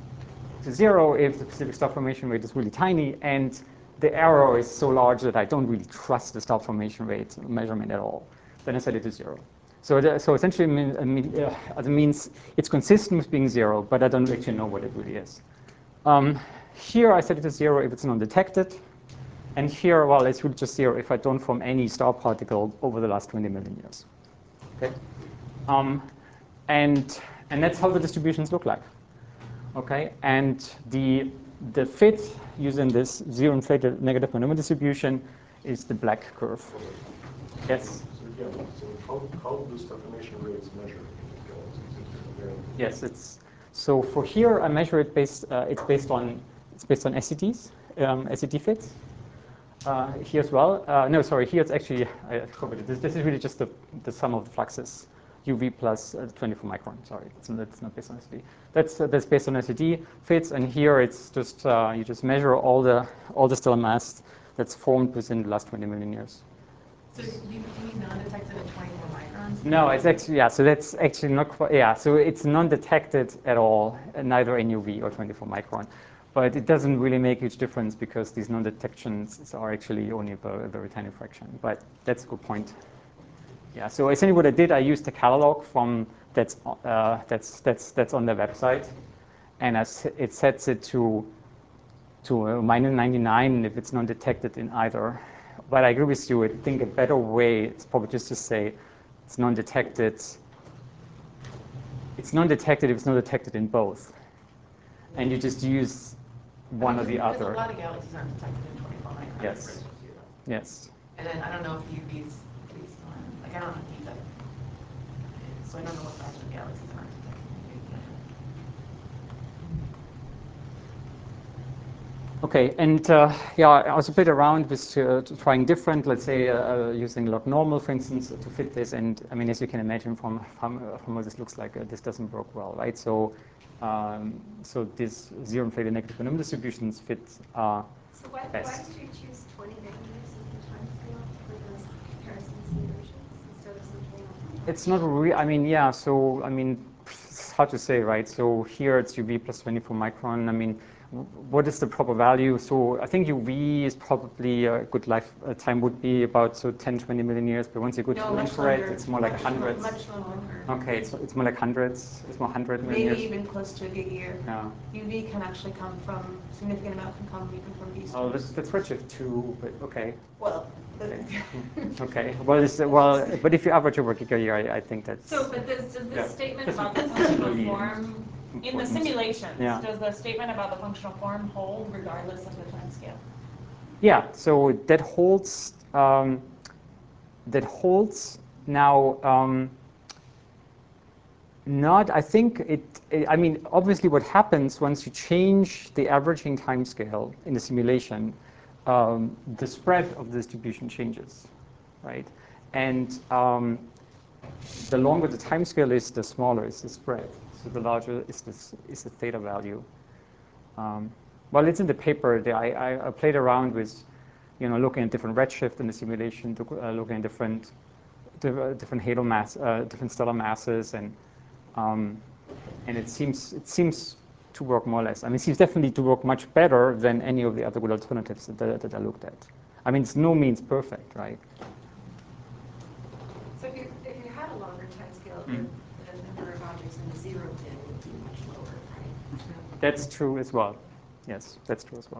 to zero if the specific star formation rate is really tiny, and the error is so large that I don't really trust the star formation rate measurement at all. Then I set it to zero. So, the, so essentially, it mean, uh, it means it's consistent with being zero, but I don't actually know what it really is. Um, here, I set it to zero if it's non-detected. And here, well, it's really just zero if I don't form any star particle over the last twenty million years. Okay? Um, and, and that's how the distributions look like. Okay? And the, the fit using this zero inflated negative monomer distribution is the black curve. Yes?
So, yeah, so how, how do star formation rates measure in galaxies?
Yes, it's, so for here, I measure it based, uh, it's based on, it's based on S C Ts, um, S C T fits. Uh, here as well. Uh, no, sorry, here it's actually, I covered it. This, this is really just the, the sum of the fluxes, U V plus uh, twenty-four micron. Sorry, it's not, it's not based on S C D. That's, uh, that's based on S C D fits, and here it's just, uh, you just measure all the, all the stellar mass that's formed within the last twenty million years.
So do you mean non-detected at twenty-four microns?
No, it's actually, yeah, so that's actually not quite, yeah, so it's non-detected at all, neither in U V or twenty-four micron. But it doesn't really make a huge difference because these non-detections are actually only a, a very tiny fraction. But that's a good point. Yeah. So essentially, what I did, I used the catalog from that's uh, that's that's that's on their website, and I, it sets it to to uh, minus ninety-nine if it's non-detected in either. But I agree with you. I think a better way is probably just to say it's non-detected. It's non-detected if it's not detected in both, and you just use one or the
because
other.
a lot of galaxies aren't detected in twenty-four microns.
Yes. Yes.
And then I don't know if U V's based on, like I don't know what theta is, so I don't know what fraction of galaxies aren't detected in U V.
Okay, and uh, yeah, I was a bit around with uh, trying different, let's say, uh, using log normal, for instance, to fit this. And I mean, as you can imagine from from, uh, from what this looks like, uh, this doesn't work well, right? So, um, so this zero inflated negative monomer distributions fit uh,
So why,
best.
why did you choose twenty nanometers as the time scale for those comparison simulations instead of something else?
It's not really, I mean, yeah, so, I mean, it's hard to say, right? So here it's U V plus twenty-four micron. I mean, what is the proper value? So I think U V is probably a good lifetime would be about so ten, twenty million years. But once you go
No,
to
much
infrared,
longer.
it's more like
Much
hundreds.
Much longer.
Okay, it's, it's more like hundreds. It's more hundred million
Maybe
years.
even close to a gig year.
Yeah.
U V can actually come from, significant amount can come even from these.
Oh, that's, that's redshift too, but okay.
Well,
Okay. Okay. Well, it's, well, but if you average over a gig a year, I, I think that's.
So, but does, does this
Yeah.
statement
That's
about the
particularly
functional form, in the
important.
simulations,
Yeah.
does the statement about the functional form hold regardless of the time scale?
Yeah, so that holds, um, that holds now, um, not, I think it, it, I mean, obviously what happens once you change the averaging time scale in the simulation, um, the spread of the distribution changes, right? And um, the longer the time scale is, the smaller is the spread. So the larger is this is the theta value. Um, well, it's in the paper. The, I, I played around with, you know, looking at different redshift in the simulation, to, uh, looking at different different halo mass, uh, different stellar masses, and um, and it seems it seems to work more or less. I mean, it seems definitely to work much better than any of the other good alternatives that, that I looked at. I mean, it's no means perfect, right?
So if you, if you had a longer time scale,
Mm.
the, the number of objects in the zero bin would be much lower, right?
That's true as well. Yes, that's true as well.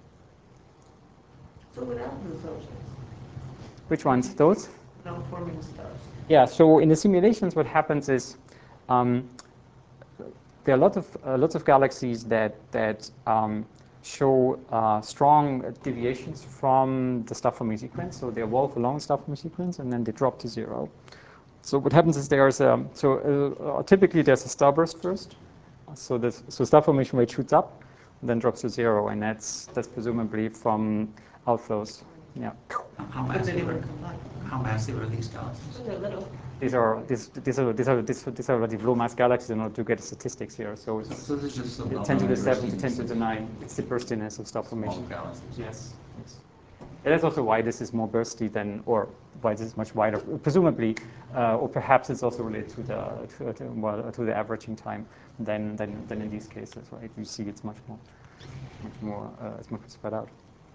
So without those objects,
Which ones? Those?
non-forming stars.
Yeah, so in the simulations, what happens is um, there are a lot of uh, lots of galaxies that that um, show uh, strong deviations from the star forming sequence. So they evolve along the star forming sequence, and then they drop to zero. So what happens is there's a so uh, typically there's a starburst first. So this so star formation rate shoots up, and then drops to zero, and that's that's presumably from outflows. Yeah.
How massive are, how massive are these galaxies?
They're little.
These are these these are these are these, these are relatively low mass galaxies in order to get statistics here. So it's
So this is just so
ten to the seven to ten to the nine. It's the burstiness of star
small
formation.
galaxies.
Yes. Yes. And that's also why this is more bursty than, or why this is much wider, presumably, uh, or perhaps it's also related to the to, to, well, to the averaging time than than than in these cases, right? You see, it's much more much more uh, it's much more spread out.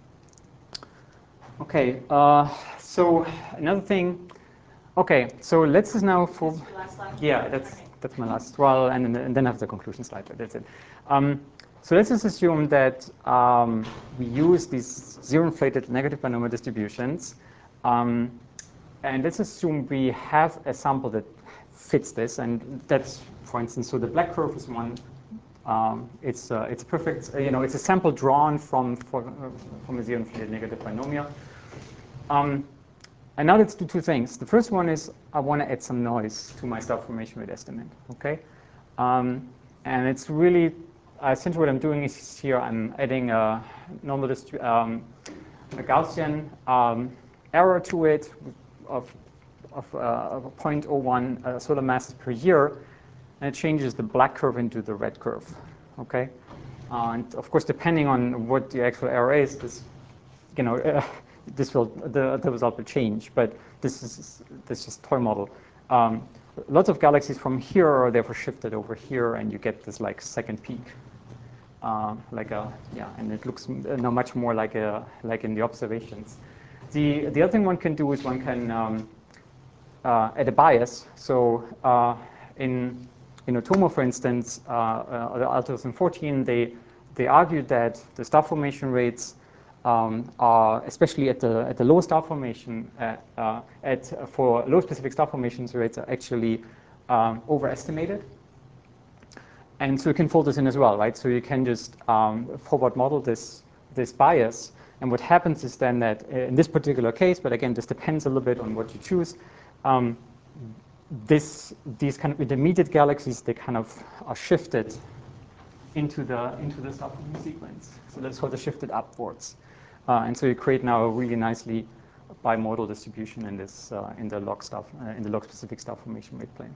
Okay. Uh, so another thing. Okay, so let's now for
That's your last slide?
yeah, that's
Okay.
that's my last. Well, and, and then I have the conclusion slide, but that's it. Um, so let's just assume that um, we use these zero-inflated negative binomial distributions, um, and let's assume we have a sample that fits this, and that's, for instance, so the black curve is one. Um, it's uh, it's perfect. Uh, you know, it's a sample drawn from for, uh, from a zero-inflated negative binomial. Um, And now let's do two things. The first one is I want to add some noise to my star formation rate estimate, okay? Um, and it's really, uh, essentially what I'm doing is here I'm adding a normal distri- um, a Gaussian um, error to it of, of, uh, of zero point zero one uh, solar masses per year, and it changes the black curve into the red curve, okay? Uh, and of course, depending on what the actual error is, this, you know, uh, this will the, the result will change, but this is this is toy model. Um, lots of galaxies from here are therefore shifted over here, and you get this like second peak, uh, like a yeah, and it looks now much more like a like in the observations. The the other thing one can do is one can um, uh, add a bias. So uh, in in Otomo, for instance, uh, uh, two thousand fourteen, they they argued that the star formation rates Um, are especially at the at the low star formation at, uh, at uh, for low specific star formations rates are actually um, overestimated, and so you can fold this in as well, right? So you can just um, forward model this this bias, and what happens is then that in this particular case, but again this depends a little bit on what you choose. Um, this these kind of intermediate galaxies, they kind of are shifted into the into the star forming sequence, so that's sort of shifted upwards. Uh, and so you create now a really nicely bimodal distribution in this uh, in the log stuff uh, in the log specific star formation rate plane.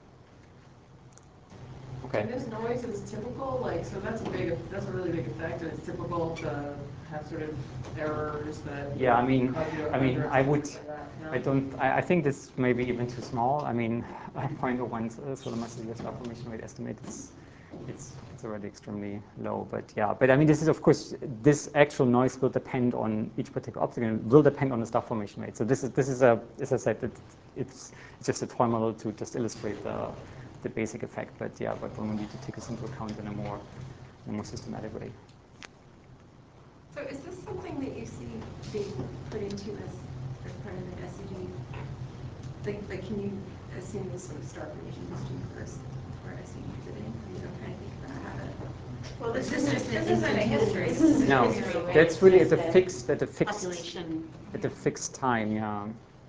Okay.
And this noise is typical, like so that's a big that's a really big effect, and it's typical to have sort of errors that.
Yeah, I mean, I mean, I would,
like that, no?
I don't, I, I think this may be even too small. I mean, zero point zero one solar mass year star formation rate estimate is. It's, it's already extremely low, but yeah. But I mean, this is, of course, this actual noise will depend on each particular obstacle, and will depend on the star formation rate. So this is, this is a, as I said, it, it's, it's just a toy model to just illustrate the, the basic effect. But yeah, but we need to take this into account in a more, in a more systematic way.
So is this something that you see being put into as, as part of an S E D? Like, like, can you assume this sort of star formation history first for S E D fitting? You know, kind of think about how to.
Well, this
This
isn't,
is
this isn't a history. This is a
No,
history. right?
that's really at
Just
a fixed, at a fixed,
population.
at a fixed time, yeah.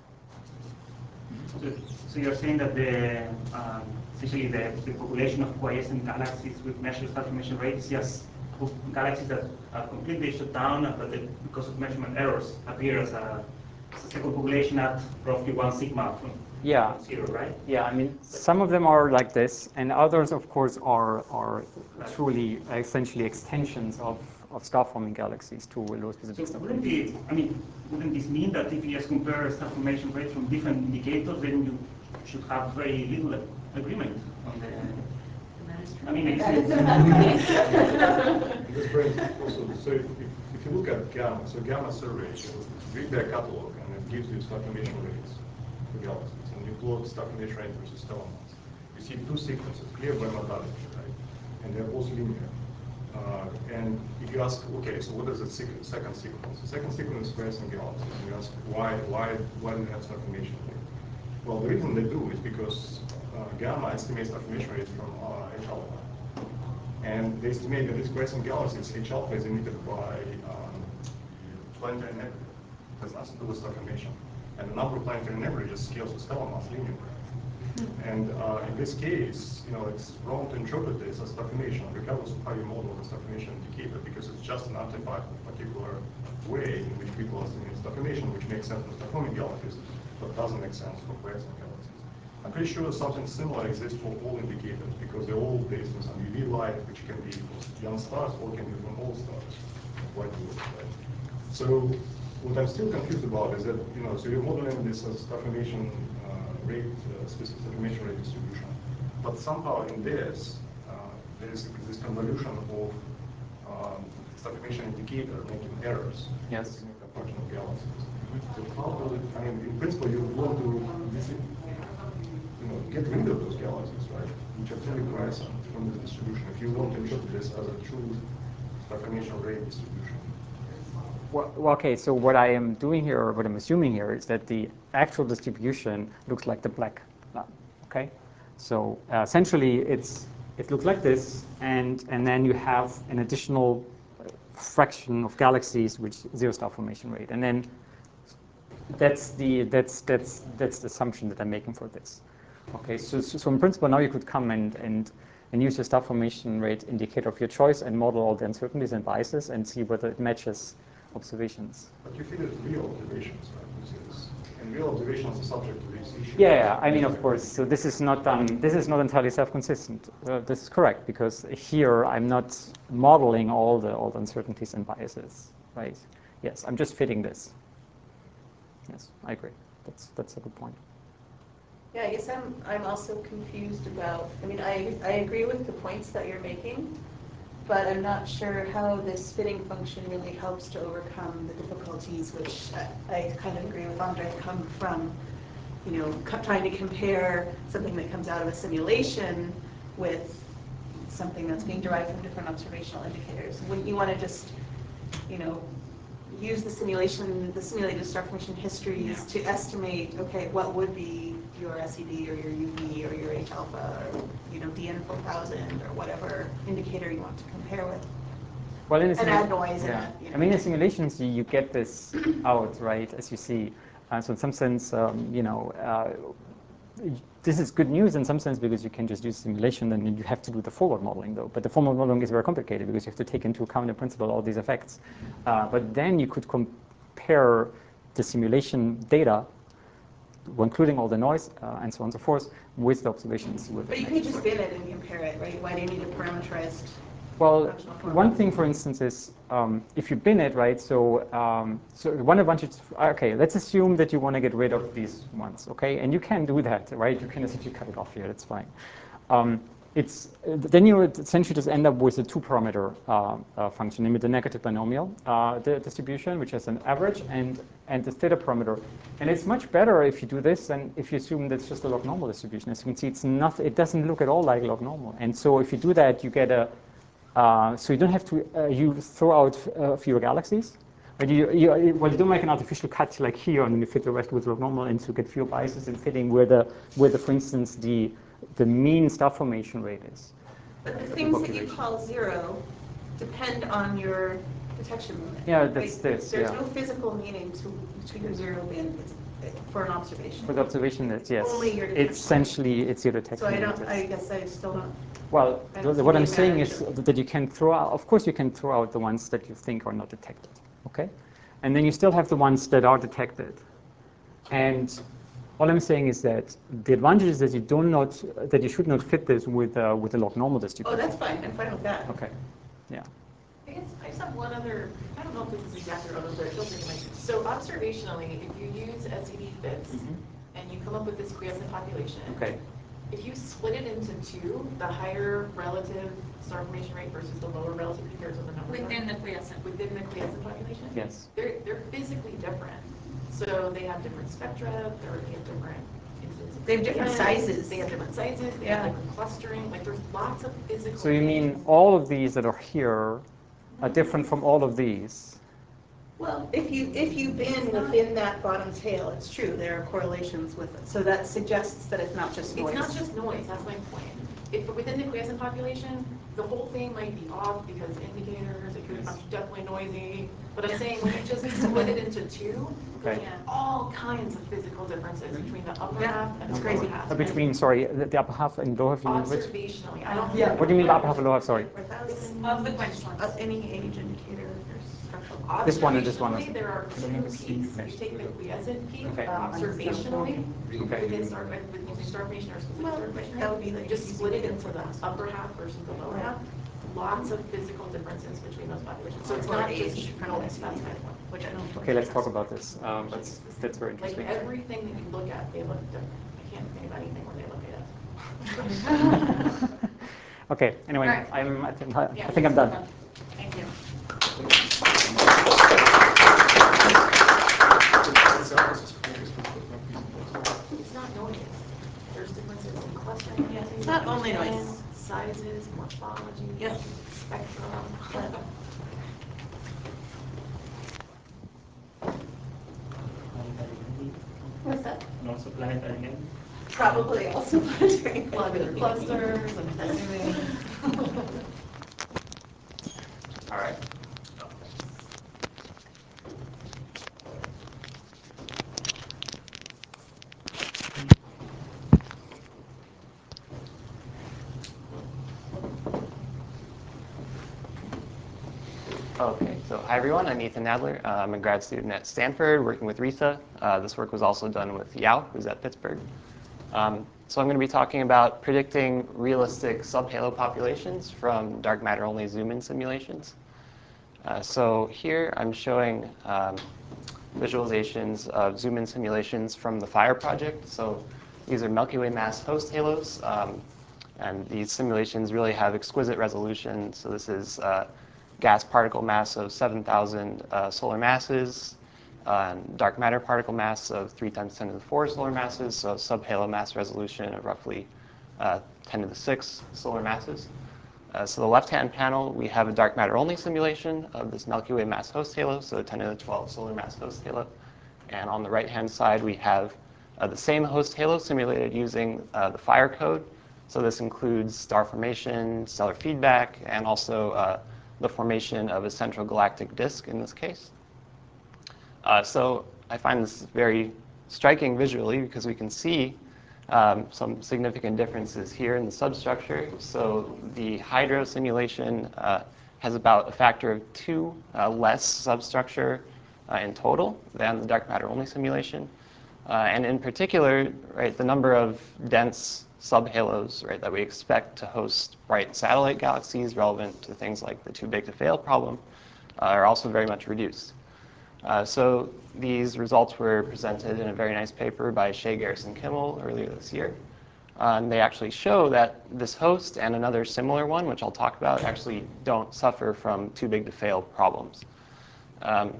So, so you're saying that the um, essentially the, the population of quiescent galaxies with measured star formation rate is just galaxies that are completely shut down, but they, because of measurement errors, appear as a, as a second population at roughly one sigma from,
Yeah.
Zero, right?
Yeah, I mean, some of them are like this, and others, of course, are are truly essentially extensions of, of star-forming galaxies to low specific
So
star.
wouldn't it, I mean, wouldn't this mean that if you just compare star formation rate from different indicators, then you should have very little agreement on the... I mean, it's...
That's great. Also, so if, if, if you look at gamma, so gamma survey, you read their catalog, and it gives you star formation rates for galaxies, and you plot star formation rate versus stellar mass. You see two sequences, clear by modality, right? And they're both linear. Uh, and if you ask, okay, so what is the sec second sequence? The second sequence is Grayson galaxies, and you ask why, why, why do they have star formation rate? Well, the reason they do is because uh, gamma estimates star formation rate from uh, H alpha. And they estimate that this Grayson galaxies, H alpha is emitted by um, planetary nebulae. It has nothing to do with star formation. And the number of planetary nebulae just scales with stellar mass linearly. And uh, in this case, you know, it's wrong to interpret this as star formation, regardless of how you model the star formation indicator, because it's just an artifact of a particular way in which people estimate star formation, which makes sense for star-forming galaxies, but doesn't make sense for Grayson galaxies. I'm pretty sure something similar exists for all indicators, because they're all based on some U V light, which can be from young stars or can be from old stars, white dwarfs, right? So what I'm still confused about is that, you know, so you're modeling this as star formation uh, rate, uh, specific star formation rate distribution, but somehow in this, uh, there's this convolution of um, star formation indicator making errors.
Yes.
In the function of galaxies. So how will it, I mean, in principle, you want to you know, get rid of those galaxies, right, which are fully quiescent from this distribution, if you want to interpret this as a true star formation rate distribution.
Well, okay, so what I am doing here, or what I'm assuming here, is that the actual distribution looks like the black line, okay? So uh, essentially, it's it looks like this, and, and then you have an additional fraction of galaxies which zero star formation rate. And then that's the, that's, that's, that's the assumption that I'm making for this. Okay, so, so, so in principle, now you could come and, and, and use your star formation rate indicator of your choice and model all the uncertainties and biases and see whether it matches observations.
But you feed it real observations, right? Which is, and real observations are subject to these issues.
Yeah, yeah, I mean, of course. So this is not um, this is not entirely self-consistent. Uh, this is correct, because here I'm not modeling all the all the uncertainties and biases, right? Yes, I'm just fitting this. Yes, I agree. That's that's a good point.
Yeah, I guess I'm, I'm also confused about, I mean, I, I agree with the points that you're making, but I'm not sure how this fitting function really helps to overcome the difficulties, which I, I kind of agree with Andre, come from, you know, trying to compare something that comes out of a simulation with something that's being derived from different observational indicators. Wouldn't you want to just, you know, use the simulation, the simulated star formation histories to estimate, okay, what would be your S E D or your U V or your H alpha or, you know, D N four thousand or whatever indicator you want to compare with?
Well, in a
and add noise
yeah.
in it. You know?
I mean, in simulations, you, you get this out, right, as you see. Uh, so in some sense, um, you know, uh, this is good news in some sense because you can just use simulation, and you have to do the forward modeling, though. But the forward modeling is very complicated because you have to take into account in principle all these effects. Uh, but then you could compare the simulation data, including all the noise uh, and so on and so forth, with the observations. With
but you can just bin it and compare it, right? Why do you need a parameterized?
Well, one thing, for instance, is um, if you bin it, right? So, um, so one advantage. Okay, let's assume that you want to get rid of these ones, okay? And you can do that, right? You can essentially cut it off here. That's fine. Um, it's then you essentially just end up with a two-parameter uh, uh, function, namely the negative binomial uh, the distribution, which has an average, and and the theta parameter. And it's much better if you do this than if you assume that's just a log normal distribution. As you can see, it's not. It doesn't look at all like log normal. And so if you do that, you get a Uh, so you don't have to, uh, you throw out uh, fewer galaxies. But you, you, well, you don't make an artificial cut like here, and then you fit the rest with log normal, and so get fewer biases in fitting where the, where the, for instance, the, the mean star formation rate is.
But the things that you call zero depend on your detection limit.
Yeah, that's
right?
this,
There's
yeah.
no physical meaning to, to your zero bin. It's, for an observation.
For the observation, that's yes.
Only your detection.
It's essentially, it's your detection.
So I don't,
limit.
I guess I still don't.
Well,
I don't
the, what I'm saying is
of...
that you can throw out, of course you can throw out the ones that you think are not detected, okay? And then you still have the ones that are detected. And All I'm saying is that the advantage is that you do not that you should not fit this with uh, with a log normal
Oh,
distribution.
that's fine, I'm fine with that.
Okay. Yeah.
I guess I just have one other, I don't know if this is exactly relevant, but I feel like it might be. So observationally, if you use S E D fits
Mhm.
and you come up with this quiescent population,
Okay.
if you split it into two, the higher relative star formation rate versus the lower relative compared to the number
Within the quiescent.
within the quiescent population,
Yes.
they're they're physically different. So they have different spectra, they're, they have different incidence of
They have different
treatment,
sizes.
They have different sizes. They
Yeah.
have different clustering. Like there's lots of physical.
So you mean
things.
all of these that are here are different from all of these?
Well, if you, if you bin within that bottom tail, it's true, there are correlations with it. So that suggests that it's not just noise.
It's not just noise, that's my point. If within the quiescent population, the whole thing might be off because indicators, it could be definitely noisy. But I'm saying when you just split it into two, there's
Okay.
all kinds of physical differences between the upper
Yeah,
half and
it's
the
crazy.
lower half.
Uh, between, sorry, the, the upper half and lower half, you mean which?
Observationally, I don't.
Yeah.
What do you mean by upper half and lower half, sorry?
Of the quench lines.
Uh, Any age indicator, there's structural.
This one or this one?
Observationally, there are two peaks. You take the quiescent peak
Okay.
observationally
Okay.
within star, with using star formation or specific
Well,
star formation
that would be
rate.
like
Just
using
split it
the-
into the upper half versus the lower half. Lots of physical differences between those populations. So it's
Or
not
age
just
from
noise,
S E D,
that's my point.
which I don't.
Okay, let's talk about this. Um, that's, that's very
Like
interesting.
everything that you look at, they look different. I can't think of anything when they look at it.
Okay, anyway,
Right.
I'm, I, think, I,
Yeah,
I think I'm done.
Thank you.
It's not noise. There's differences in clustering.
Yeah, it's not only noise.
Sizes, morphology,
Yeah.
spectrum. What's that?
And also planetary energy.
Probably also planetary clusters, I'm presuming.
All right. Okay, so hi everyone, I'm Ethan Nadler. Uh, I'm a grad student at Stanford working with RISA. Uh, this work was also done with Yao, who's at Pittsburgh. Um, so I'm going to be talking about predicting realistic subhalo populations from dark matter only zoom-in simulations. Uh, so here I'm showing um, visualizations of zoom-in simulations from the FIRE project. So these are Milky Way mass host halos. Um, and these simulations really have exquisite resolution. So this is uh, gas particle mass of seven thousand uh, solar masses, uh, and dark matter particle mass of three times ten to the four solar masses, so subhalo mass resolution of roughly uh, ten to the six solar masses. Uh, so the left-hand panel, we have a dark matter only simulation of this Milky Way mass host halo, so ten to the twelve solar mass host halo. And on the right-hand side, we have uh, the same host halo simulated using uh, the FIRE code. So this includes star formation, stellar feedback, and also uh, the formation of a central galactic disk in this case. Uh, so I find this very striking visually because we can see um, some significant differences here in the substructure. So the hydro simulation uh, has about a factor of two uh, less substructure uh, in total than the dark matter only simulation. Uh, and in particular, right, the number of dense subhalos, right, that we expect to host bright satellite galaxies relevant to things like the too big to fail problem uh, are also very much reduced. Uh, so these results were presented in a very nice paper by Shea, Garrison, Kimmel earlier this year. Uh, and they actually show that this host and another similar one, which I'll talk about, actually don't suffer from too big to fail problems. Um,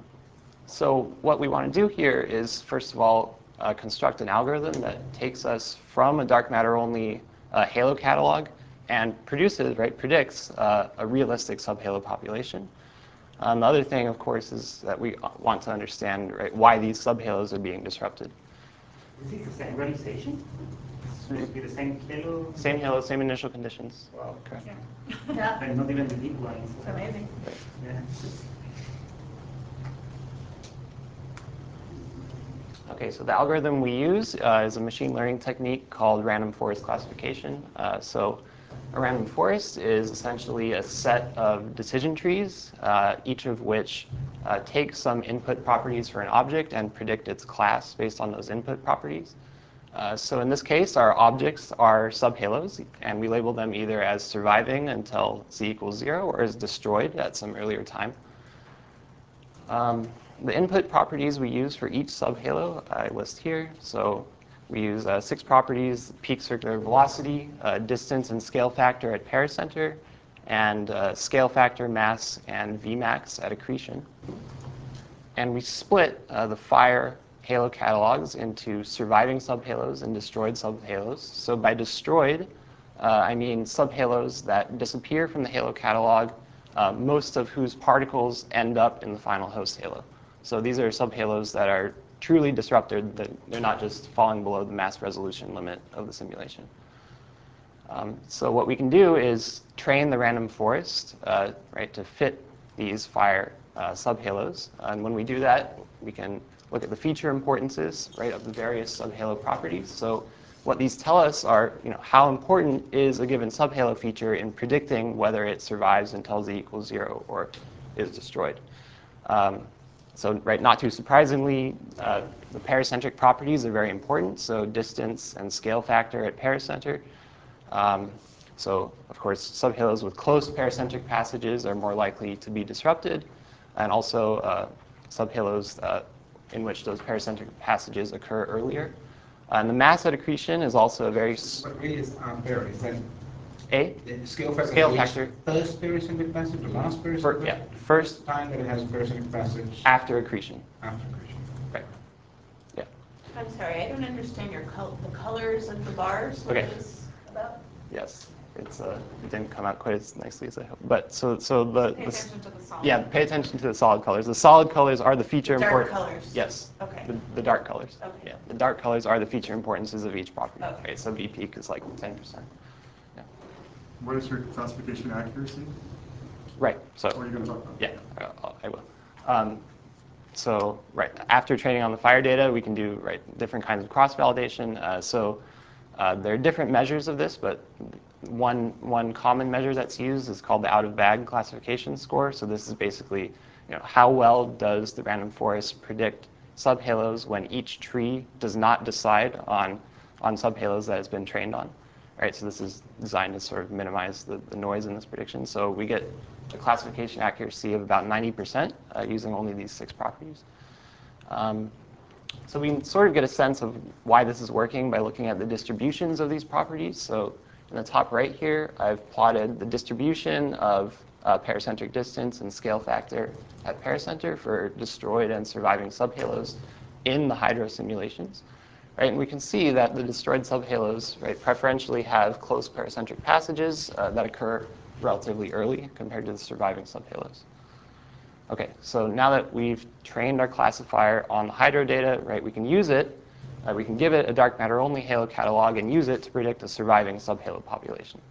so what we want to do here is, first of all, uh, construct an algorithm that takes us from a dark matter only uh, halo catalog and produces, right, predicts uh, a realistic subhalo population. Um, the other thing, of course, is that we want to understand, right, why these subhalos are being disrupted.
Is it the same realization? Supposed to be the same halo?
Same halo, same initial conditions.
Wow.
Okay.
Yeah.
Yeah.
And not even the deep ones.
It's amazing.
Yeah.
Okay, so the algorithm we use uh, is a machine learning technique called random forest classification. Uh, so a random forest is essentially a set of decision trees, uh, each of which uh, take some input properties for an object and predict its class based on those input properties.
Uh, so in this case, our objects are subhalos, and we label them either as surviving until z equals zero or as destroyed at some earlier time. Um, the input properties we use for each subhalo I list here. So we use uh, six properties: peak circular velocity, uh, distance and scale factor at pericenter, and uh, scale factor, mass, and Vmax at accretion. And we split uh, the Fire halo catalogs into surviving subhalos and destroyed subhalos. So by destroyed, uh, I mean subhalos that disappear from the halo catalog, uh, most of whose particles end up in the final host halo. So these are subhalos that are truly disrupted, that they're not just falling below the mass resolution limit of the simulation. Um, so what we can do is train the random forest uh, right, to fit these Fire uh, subhalos. And when we do that, we can look at the feature importances right, of the various subhalo properties. So what these tell us are you know, how important is a given subhalo feature in predicting whether it survives until z equals zero or is destroyed. Um, so right, not too surprisingly, uh, the pericentric properties are very important. So distance and scale factor at pericenter. Um, so of course, subhalos with close pericentric passages are more likely to be disrupted, and also uh, subhalos uh, in which those pericentric passages occur earlier. Uh, and the mass at accretion is also a very...
What really is ampere? Is that
A?
the scale factor?
Scale factor.
First pericentric passage, the last pericentric
For,
passage?
yeah, first
time that it has a pericentric passage?
After accretion.
After accretion.
Right. Yeah.
I'm sorry, I don't understand your col the colors of the bars. What
Okay.
is this about?
Yes. It's, uh, it didn't come out quite as nicely as I hoped. But so, so the,
Pay
the
attention to the solid.
yeah, pay attention to the solid colors. The solid colors are the feature
Dark
important.
colors.
Yes.
Okay.
The, the dark colors.
Okay.
Yeah. The dark colors are the feature importances of each property.
Okay.
Right. So V peak is like ten percent. Yeah.
What is your classification accuracy?
Right. So.
What are you going to talk about?
Yeah, I, I will. Um, so right after training on the Fire data, we can do right different kinds of cross validation. Uh, so uh, there are different measures of this, but one one common measure that's used is called the out of bag classification score. So this is basically you know how well does the random forest predict subhalos when each tree does not decide on on subhalos that it's been trained on. Right. So this is designed to sort of minimize the, the noise in this prediction. So we get a classification accuracy of about ninety percent uh, using only these six properties. Um, so we can sort of get a sense of why this is working by looking at the distributions of these properties. So in the top right here, I've plotted the distribution of uh, pericentric distance and scale factor at pericenter for destroyed and surviving subhalos in the hydro simulations. Right, and we can see that the destroyed subhalos right, preferentially have close pericentric passages uh, that occur relatively early compared to the surviving subhalos. Okay, so now that we've trained our classifier on the hydro data, right, we can use it. Uh, we can give it a dark matter only halo catalog and use it to predict a surviving subhalo population.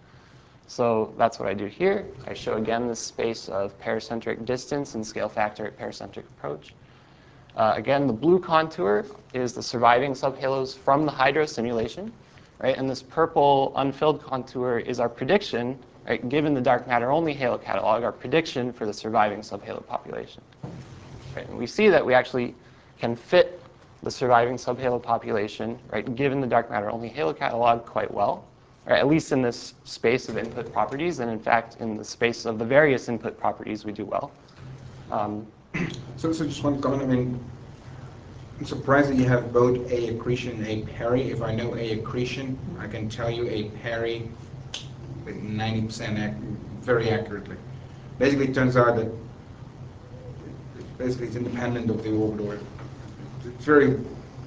So that's what I do here. I show again the space of pericentric distance and scale factor at pericentric approach. Uh, again, the blue contour is the surviving subhalos from the hydro simulation, right? And this purple unfilled contour is our prediction, right? Given the dark matter only halo catalog, our prediction for the surviving subhalo population. Right? And we see that we actually can fit the surviving subhalo population, right? Given the dark matter only halo catalog quite well, right? At least in this space of input properties, and in fact, in the space of the various input properties, we do well. Um,
So, so just one comment. I mean, I'm surprised that you have both A accretion and A peri. If I know A accretion, I can tell you A peri with ninety percent ac very accurately. Basically, it turns out that basically it's independent of the orbital. It's very,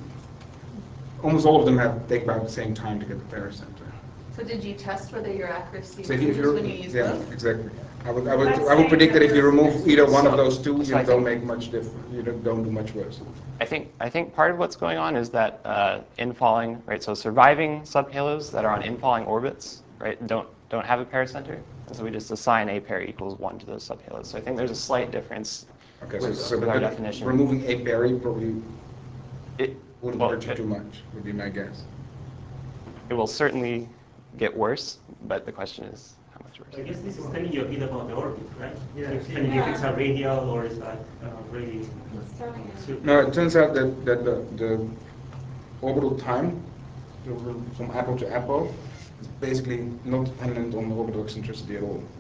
almost all of them have take about the same time to get the pericenter.
So did you test whether your accuracy
So if, you, if
improves
you're,
when you use
yeah,
both?
exactly. I would, I would, I would predict that if you remove either one of those two, you
So I
don't
think-
make much difference. You don't, don't do much worse.
I think I think part of what's going on is that uh, infalling, right? So surviving subhalos that are on infalling orbits, right, don't don't have a pericenter, and so we just assign A peri equals one to those subhalos. So I think there's a slight difference
Okay,
with,
so, so
with our
but
definition.
removing A peri probably
It,
wouldn't
well,
hurt you
it,
too much, would be my guess.
it will certainly get worse, but the question is how much worse.
I guess this is telling you a bit about the orbit, right?
Yeah.
So it's telling you if it's a radial or is that uh, really.
It's telling you.
No, it turns out that, that the, the orbital time from apple to apple, it's basically not dependent on the orbital eccentricity at all.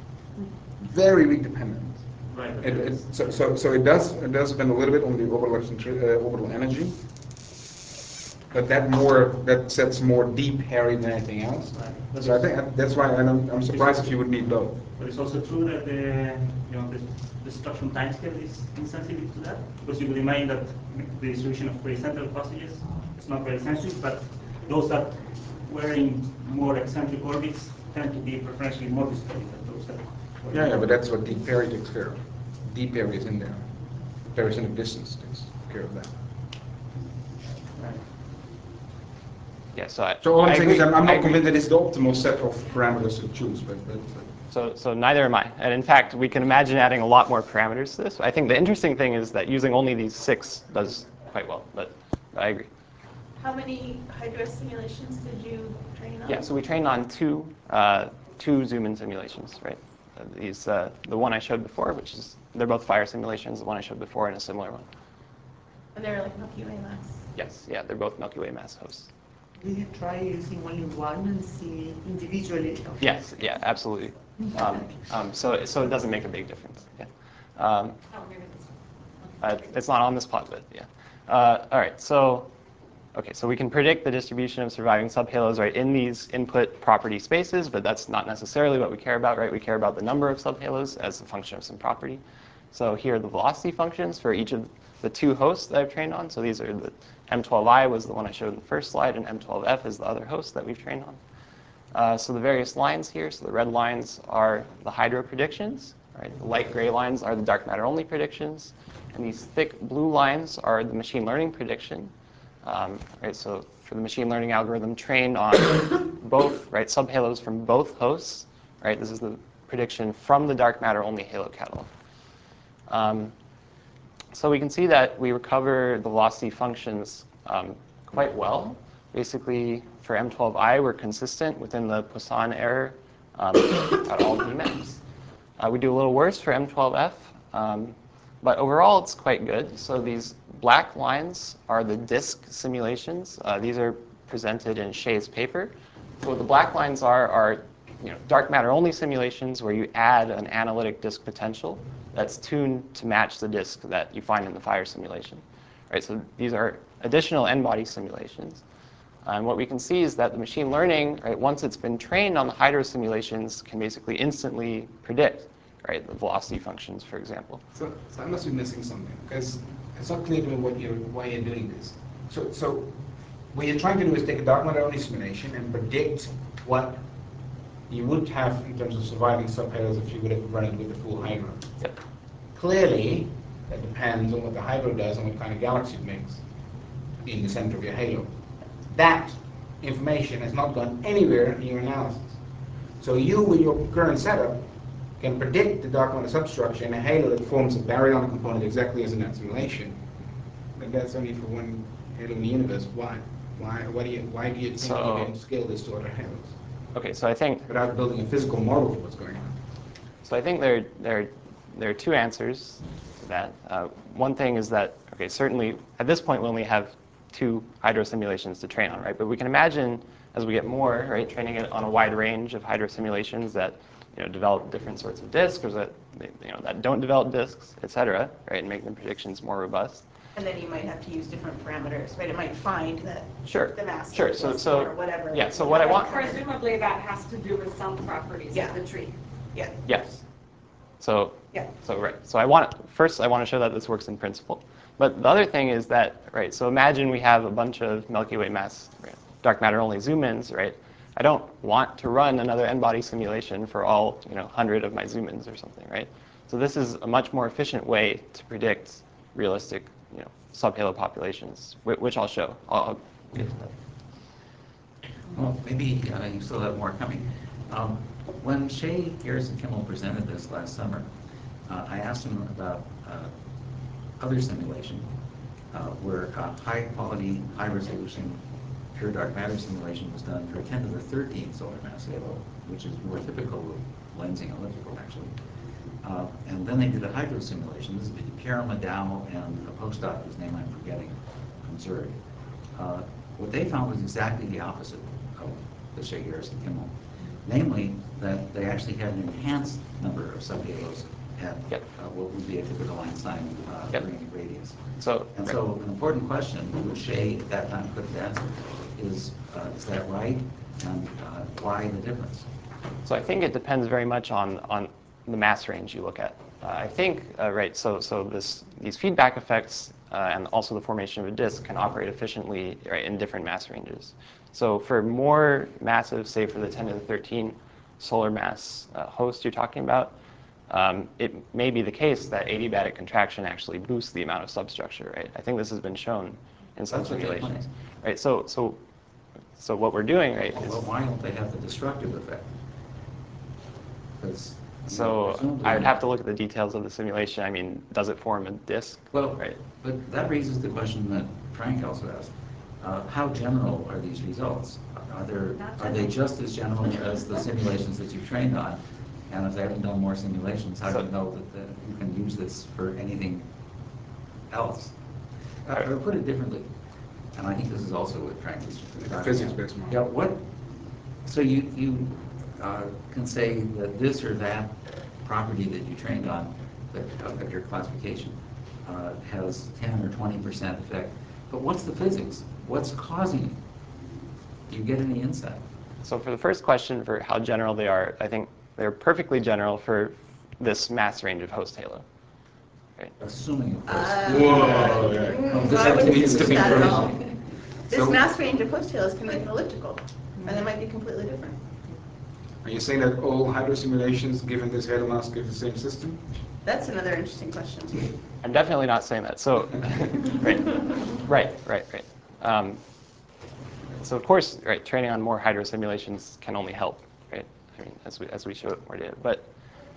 Very weak dependent.
Right.
It, it, so, so, so it does it does depend a little bit on the orbital eccentric, uh, orbital energy, but that more that sets more deep hairy than anything else.
Right.
So I think that's why I'm, I'm surprised if you would need both.
But it's also true that the you know the destruction timescale is insensitive to that, because you will imagine that the distribution of pericentral passages is not very sensitive, but those that were in more eccentric orbits tend to be preferentially more distributed than those that.
Yeah, yeah, but that's what deep Perry takes care of. Deep Perry is in there. Pericentric distance takes care of that.
Right.
Yeah, so I,
So all I'm
I
saying
agree.
is I'm, I'm
I
not
agree.
convinced that it's the optimal set of parameters to choose, but, but, but
So, so neither am I. And in fact, we can imagine adding a lot more parameters to this. I think the interesting thing is that using only these six does quite well, but I agree.
How many Hydra simulations did you train on?
Yeah, so we trained on two, uh, two zoom-in simulations, right? Uh, these, uh, the one I showed before, which is, they're both fire simulations, the one I showed before and a similar one.
And they're like Milky Way mass?
Yes, yeah, they're both Milky Way mass hosts.
Did you try using only one and see individually?
Yes, yeah, absolutely. Um, um, so, so it doesn't make a big difference. Yeah. Um,
Oh, maybe this
uh, it's not on this plot, but yeah. Uh, all right, so okay, so we can predict the distribution of surviving subhalos right in these input property spaces, but that's not necessarily what we care about, right? We care about the number of subhalos as a function of some property. So here are the velocity functions for each of the two hosts that I've trained on. So these are the M twelve I was the one I showed in the first slide, and M twelve F is the other host that we've trained on. Uh, so the various lines here, so the red lines are the hydro predictions, right? The light gray lines are the dark matter only predictions, and these thick blue lines are the machine learning prediction. Um, right, so for the machine learning algorithm trained on both, right, subhalos from both hosts, right? This is the prediction from the dark matter only halo catalog. Um, so we can see that we recover the velocity functions um, quite well. Basically, for M twelve I, we're consistent within the Poisson error um, at all V maps. Uh, we do a little worse for M twelve F, um, but overall it's quite good. So these black lines are the disk simulations. Uh, these are presented in Shay's paper. So what the black lines are are you know, dark matter only simulations where you add an analytic disk potential that's tuned to match the disk that you find in the fire simulation. Right, so these are additional n-body simulations. And what we can see is that the machine learning, right, once it's been trained on the hydro simulations, can basically instantly predict, right, the velocity functions, for example.
So, so I must be missing something, because it's not clear to me what you're, why you're doing this. So, so what you're trying to do is take a dark matter only simulation and predict what you would have in terms of surviving subhalos if you would have run it with the full hydro.
Yep.
Clearly, that depends on what the hydro does and what kind of galaxy it makes in the center of your halo. That information has not gone anywhere in your analysis. So you, with your current setup, can predict the dark matter substructure in a halo that forms a baryonic component exactly as in that simulation. But that's only for one halo in the universe. Why? Why? Why do you? Why do you think
So,
you can scale this to other halos
okay, so I think
without building a physical model for what's going on?
So I think there there there are two answers to that. Uh, one thing is that okay, certainly at this point we only have two hydro simulations to train on, right? But we can imagine as we get more, right, training it on a wide range of hydro simulations that you know develop different sorts of disks, or that you know that don't develop disks, et cetera, right, and make the predictions more robust.
And then you might have to use different parameters, right? It might find that
Sure.
the mass
Sure.
of
So
this
so
or whatever.
yeah. So what I want.
Presumably that has to do with some properties
Yeah.
of the tree.
Yeah.
Yes. So,
Yeah.
so right. So I want first I want to show that this works in principle. But the other thing is that right. So imagine we have a bunch of Milky Way mass right, dark matter only zoom-ins, right? I don't want to run another n-body simulation for all you know one hundred of my zoom-ins or something, right? So this is a much more efficient way to predict realistic you know subhalo populations, which I'll show. I'll, I'll get to that.
Well, maybe uh, you still have more coming. Um, when Shay Garrison Kimmel presented this last summer, uh, I asked him about uh, other simulation uh, where a high-quality, high-resolution pure dark matter simulation was done for a ten to the thirteen solar mass halo, which is more typical of lensing elliptical, actually. Uh, and then they did a hydro simulation. This is Pierre Madao and a postdoc whose name I'm forgetting from Zurich. Uh, what they found was exactly the opposite of the Shea, Garrison, Kimmel. Namely, that they actually had an enhanced number of subhalos at
yep.
uh, what would be a typical Einstein uh,
yep.
ring radius.
So,
and
right.
so an important question, which Shea at that time couldn't answer, is uh, is that right, and uh, why the difference?
So I think it depends very much on on the mass range you look at. Uh, I think uh, right. So so this these feedback effects uh, and also the formation of a disk can operate efficiently right, in different mass ranges. So for more massive, say for the ten to the thirteen solar mass uh, host you're talking about, um, it may be the case that adiabatic contraction actually boosts the amount of substructure. Right. I think this has been shown in some
That's
simulations. Right. So so so what we're doing right
well,
is.
Well, why don't they have the destructive effect? Because
So I would have to look at the details of the simulation. I mean, does it form a disk?
Well,
right.
But that raises the question that Frank also asked. Uh, how general are these results? Are, there, are they just as general as the simulations that you've trained on? And if they haven't done more simulations, how so, do you know that the, you can use this for anything else? Uh, or put it differently, and I think this is also what Frank was
physics-based model.
Yeah, what? So you you uh, can say that this or that property that you trained on, that of your classification, uh, has ten or twenty percent effect. But what's the physics? What's causing it? Do you get any insight?
So for the first question, for how general they are, I think they're perfectly general for this mass range of host halo.
Right. Assuming, of course.
Uh,
Whoa!
Mm, well, I wouldn't assume that at all. This
So,
mass range of host halos can be an elliptical, and they might be completely different.
Are you saying that all hydro simulations, given this halo mass, give the same system?
That's another interesting question too.
I'm definitely not saying that. So, right, right, right, right. Um, so of course, right, training on more hydro simulations can only help, right? I mean, as we as we show more data. But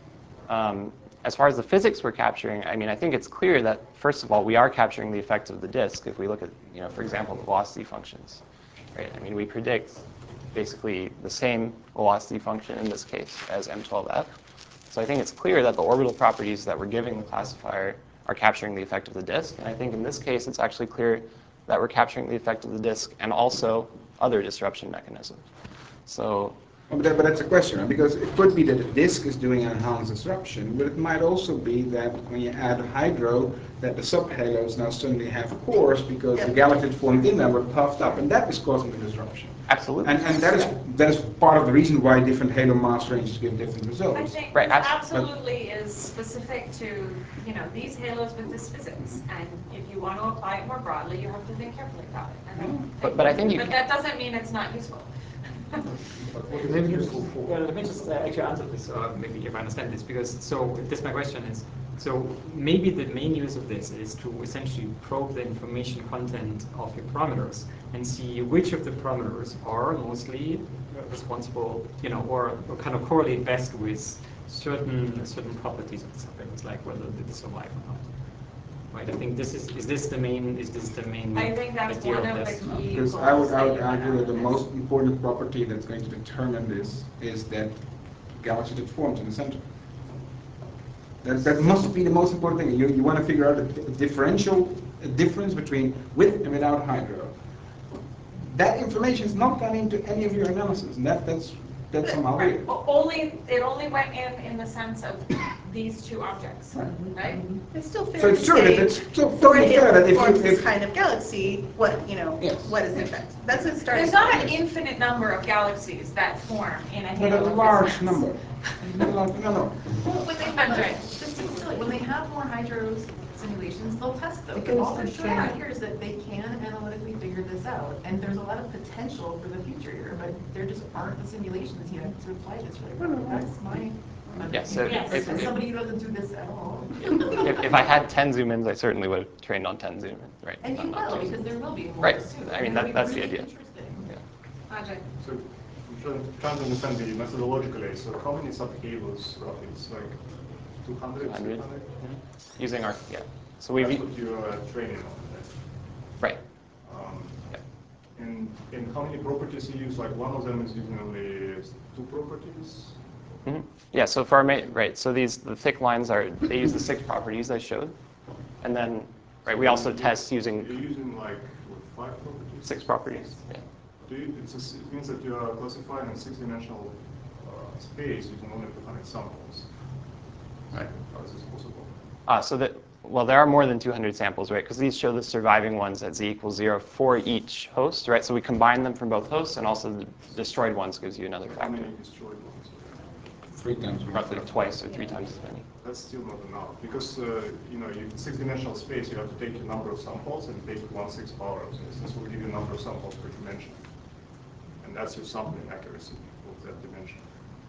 um, as far as the physics we're capturing, I mean, I think it's clear that first of all, we are capturing the effect of the disk. If we look at, you know, for example, the velocity functions, right? I mean, we predict basically the same velocity function in this case as M twelve F. So I think it's clear that the orbital properties that we're giving the classifier are capturing the effect of the disk. And I think in this case, it's actually clear that we're capturing the effect of the disk and also other disruption mechanisms. So.
But, that, but that's a question, right? Because it could be that the disk is doing enhanced disruption, but it might also be that when you add hydro, that the subhalos now suddenly have cores because yep. the galaxies formed in them were puffed up, and that is causing the disruption.
Absolutely.
And, and that is that is part of the reason why different halo mass ranges give different results.
I think
right.
this absolutely is specific to, you know, these halos with this physics, and if you want to apply it more broadly, you have to think carefully about it. And
mm-hmm. but, but I think you.
But that doesn't mean it's not useful.
Maybe useful for. Well, let me just uh, actually answer this, or maybe if I understand this, because so this my question is. So maybe the main use of this is to essentially probe the information content of your parameters and see which of the parameters are mostly responsible, you know, or, or kind of correlate best with certain certain properties of the subhalos, like whether they survive or not. Right. I think this is is this the main is this the main
I think that's
idea
one
of
of
this?
the key
Because
goals
I would I would
that
argue that the
this.
most important property that's going to determine this is that galaxy that forms in the center. That, that must be the most important thing. You, you want to figure out a differential a difference between with and without hydro. That information is not gone into any of your analysis, and that, that's that's somehow
right.
weird.
Well, only it only went in in the sense of these two objects, right? right?
It's still fair
so
to
it's true
say
that it's still
for
totally
a
fair that if
forms
you,
this
if,
kind of galaxy, what you know,
yes.
what is the effect? That's a starting.
There's not an infinite number of galaxies that form in a halo.
But a large number. no, no, no.
When they just to be silly, when they have more hydros simulations, they'll test them.
Because
all they're
they
showing
can.
here is that they can analytically figure this out, and there's a lot of potential for the future here, but there just aren't the simulations yet to apply this right now. That's my.
Yes, so
yes.
if,
As
if,
somebody who doesn't do this at all.
if, if I had ten zoom-ins, I certainly would have trained on ten zoom-ins, right?
And you
not,
will,
not
because there will be more
right.
soon.
I mean, that, that's really the idea.
Yeah. Ajay.
So I'm trying, trying to understand the methodologically. So how many subhalos roughly? It's like two hundred,
two hundred.
three hundred?
Mm-hmm. Using our, yeah. So we.
That's what you're uh, training on, right?
Right.
Um,
yeah.
and, and how many properties you use? Like one of them is using only two properties?
Mm-hmm. Yeah, so for our main, right, so these, the thick lines are, they use the six properties I showed. And then, right, we also test using.
You're using like five properties?
Six properties. Yeah.
Do you, it's a, it means that you are classifying in six-dimensional uh, space using only two hundred samples.
Right.
How is this possible?
Ah, so that, well, there are more than two hundred samples, right? Because these show the surviving ones at z equals zero for each host, right? So we combine them from both hosts, and also the destroyed ones gives you another
How
factor.
many destroyed ones?
Three times.
Roughly twice or three times as many.
That's still not enough, because uh, you know, in six-dimensional space, you have to take the number of samples and take one-sixth power of this. This will give you a number of samples per dimension. And that's your sampling accuracy of that dimension.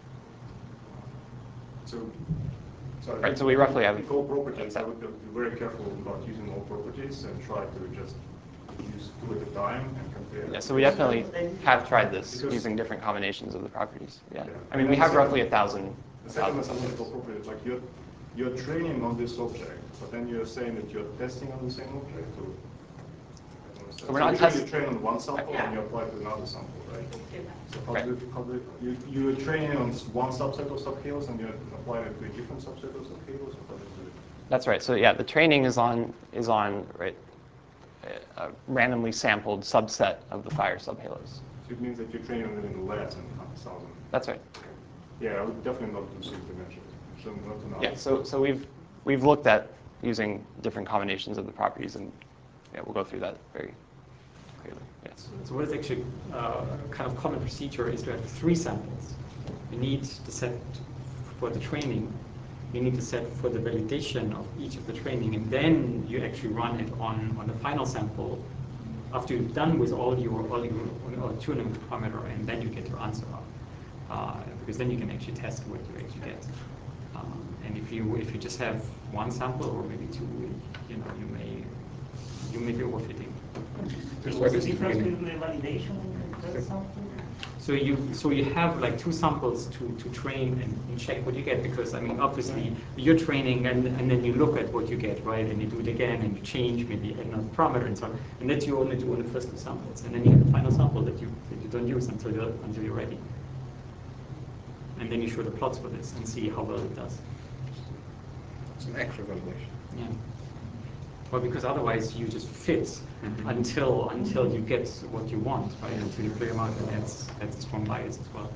So, so,
Right, so we roughly have
all properties. I would be very careful about using all properties and try to just use two at a time and compare.
Yeah, so we definitely have tried this because using different combinations of the properties. Yeah,
yeah.
I mean, we have roughly a thousand.
The second mathematical property is like you're you're training on this object, but then you're saying that you're testing on the same object. Or,
so
so
we're not
usually
testing.
You train on one sample
yeah.
and you apply to another sample, right? So how
right.
do you, how do you, you you're training on one subset of subhalos and you're applying it to a different subset of subhalos, or how do you do it?
That's right. So yeah, the training is on is on right a randomly sampled subset of the fire subhalos.
So it means that you're training them in less than one thousand.
That's right.
Yeah, I would definitely not do six dimensions. So not enough.
Yeah. So so we've we've looked at using different combinations of the properties, and yeah, we'll go through that very clearly. Yes.
So what is actually uh, kind of common procedure is to have three samples. You need the set for the training. You need the set for the validation of each of the training, and then you actually run it on, on the final sample after you're done with all your all your all tuning parameter, and then you get your answer up. Uh, because then you can actually test what you actually get. Um, and if you if you just have one sample or maybe two, you know, you may you may be overfitting.
What's the difference between the validation and the test sample?
So you so you have like two samples to, to train and, and check what you get, because I mean obviously you're training and, and then you look at what you get, right, and you do it again and you change maybe another parameter and so on, and that you only do on the first two samples, and then you have the final sample that you that you don't use until you're until you're ready. And then you show the plots for this and see how well it does.
It's an extra validation.
Yeah. Well, because otherwise you just fit mm-hmm. until until you get what you want, right? Until you play them out, and that's that's a strong bias as well.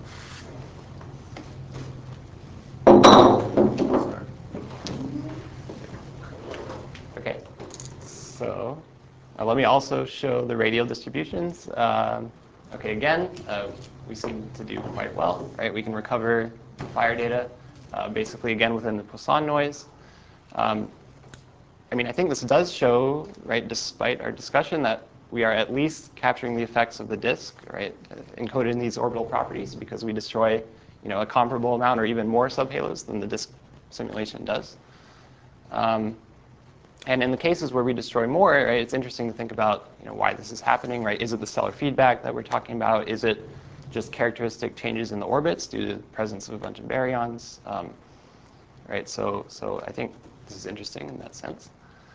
Sorry. Okay. So uh, let me also show the radial distributions. Um, okay, again, uh, we seem to do quite well, right? We can recover fire data, uh, basically again within the Poisson noise. Um, I mean, I think this does show, right, despite our discussion, that we are at least capturing the effects of the disk, right, encoded in these orbital properties, because we destroy, you know, a comparable amount or even more subhalos than the disk simulation does. Um, and in the cases where we destroy more, right, it's interesting to think about, you know, why this is happening, right? Is it the stellar feedback that we're talking about? Is it just characteristic changes in the orbits due to the presence of a bunch of baryons? Um, right. So, so I think this is interesting in that sense.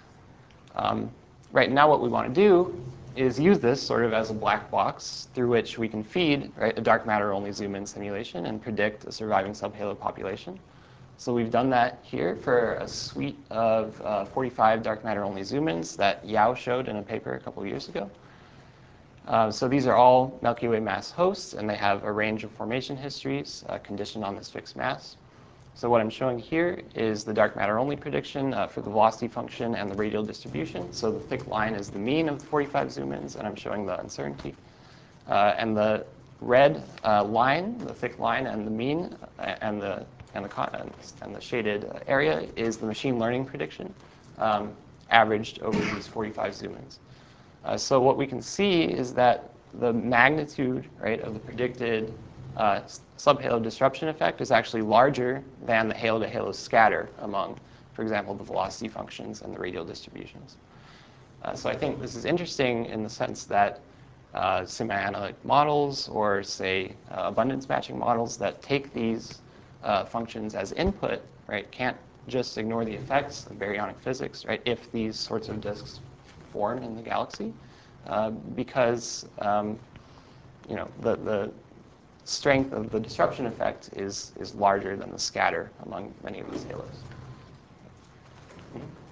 Um, right now, what we want to do is use this sort of as a black box through which we can feed, right, a dark matter only zoom-in simulation and predict a surviving subhalo population. So we've done that here for a suite of uh, forty-five dark matter only zoom-ins that Yao showed in a paper a couple of years ago. Uh, so these are all Milky Way mass hosts, and they have a range of formation histories uh, conditioned on this fixed mass. So what I'm showing here is the dark matter only prediction uh, for the velocity function and the radial distribution. So the thick line is the mean of the forty-five zoom-ins, and I'm showing the uncertainty. Uh, and the red uh, line, the thick line, and the mean, uh, and the and the and the shaded area is the machine learning prediction, um, averaged over these forty-five zoom-ins. Uh, so what we can see is that the magnitude, right, of the predicted uh, subhalo disruption effect is actually larger than the halo-to-halo scatter among, for example, the velocity functions and the radial distributions. Uh, so I think this is interesting in the sense that uh, semi-analytic models or, say, uh, abundance matching models that take these uh, functions as input, right, can't just ignore the effects of baryonic physics, right, if these sorts of disks form in the galaxy, uh, because um, you know the the strength of the disruption effect is is larger than the scatter among many of these halos.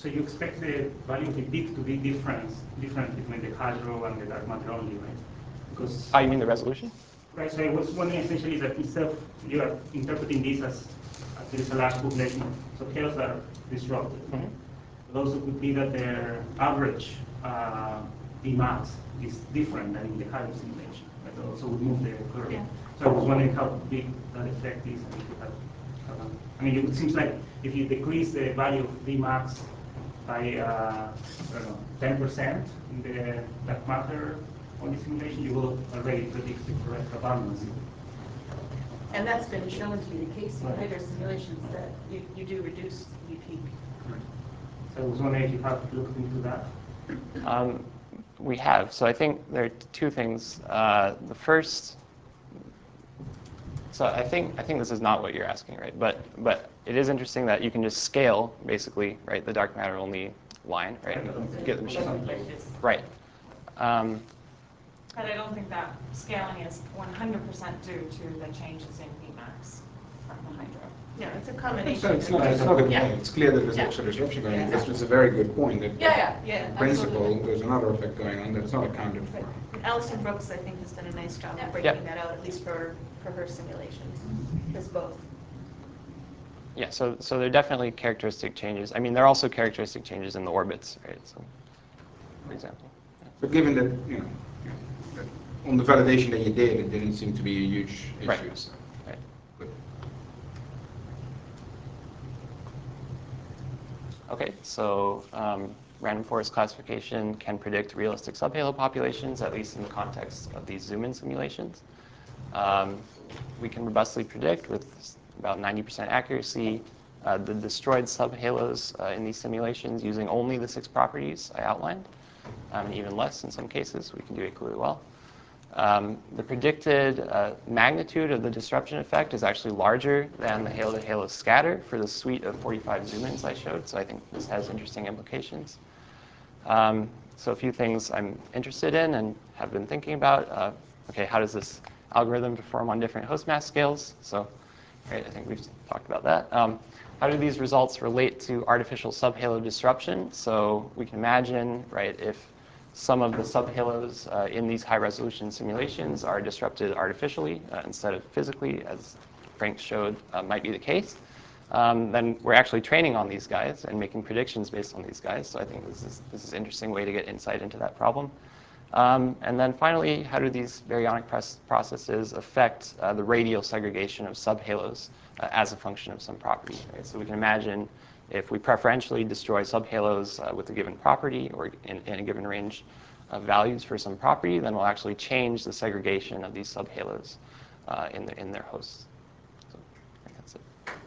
So you expect the value of the peak to be different, different between the hydro and the dark matter only, right? Because
oh, you mean the resolution?
right. So I was wondering essentially that instead of you are interpreting this as, as there is a large population of subhalos that are disrupted.
Mm-hmm.
But also could be that their average uh, Vmax is different than in the hydro simulation. That also would move the curve.
Yeah.
So I was wondering how big that effect is. And if you have, have a, I mean, it seems like if you decrease the value of Vmax by uh, I don't know, ten percent in the dark matter on the simulation, you will already predict the correct abundance.
And that's been shown to be the case in hydro simulations, that you, you do reduce the peak.
So I was wondering if you have looked into that.
Um, we have. So I think there are two things. Uh, the first, so I think I think this is not what you're asking, right? But but it is interesting that you can just scale basically, right, the dark matter only line, right? And get the machine. Right. Um,
But I don't think that scaling is one hundred percent due to the changes in Vmax from the hydro.
Yeah, it's a
So
combination.
it's not, it's not a,
Yeah.
it's clear that there's
Yeah.
also disruption going on.
Yeah.
That's just a very good point. That
Yeah, yeah, yeah,
in principle,
absolutely.
there's another effect going on that's not accounted for.
Right. Alison Brooks, I think, has done a nice job
Yeah.
of breaking
Yep.
that out, at least for, for her simulations. There's both.
yeah. So so there are definitely characteristic changes. I mean, there are also characteristic changes in the orbits, right? So, for example.
But given that, you know, that on the validation that you did, it didn't seem to be a huge issue.
Right.
So.
Right.
But
Okay, so um, random forest classification can predict realistic subhalo populations, at least in the context of these zoom-in simulations. Um, we can robustly predict with about ninety percent accuracy uh, the destroyed subhalos uh, in these simulations using only the six properties I outlined, um, and even less in some cases. We can do equally well. Um, the predicted uh, magnitude of the disruption effect is actually larger than the halo-to-halo scatter for the suite of forty-five zoom-ins I showed, so I think this has interesting implications. Um, so a few things I'm interested in and have been thinking about. Uh, okay, how does this algorithm perform on different host mass scales? So, right, I think we've talked about that. Um, how do these results relate to artificial subhalo disruption? So we can imagine, right, if some of the subhalos uh, in these high-resolution simulations are disrupted artificially uh, instead of physically, as Frank showed uh, might be the case. Um, then we're actually training on these guys and making predictions based on these guys. So I think this is this is an interesting way to get insight into that problem. Um, and then finally, how do these baryonic processes affect uh, the radial segregation of subhalos uh, as a function of some property? Right? So we can imagine if we preferentially destroy subhalos uh, with a given property or in, in a given range of values for some property, then we'll actually change the segregation of these subhalos uh, in, the, in their hosts. So I think that's it.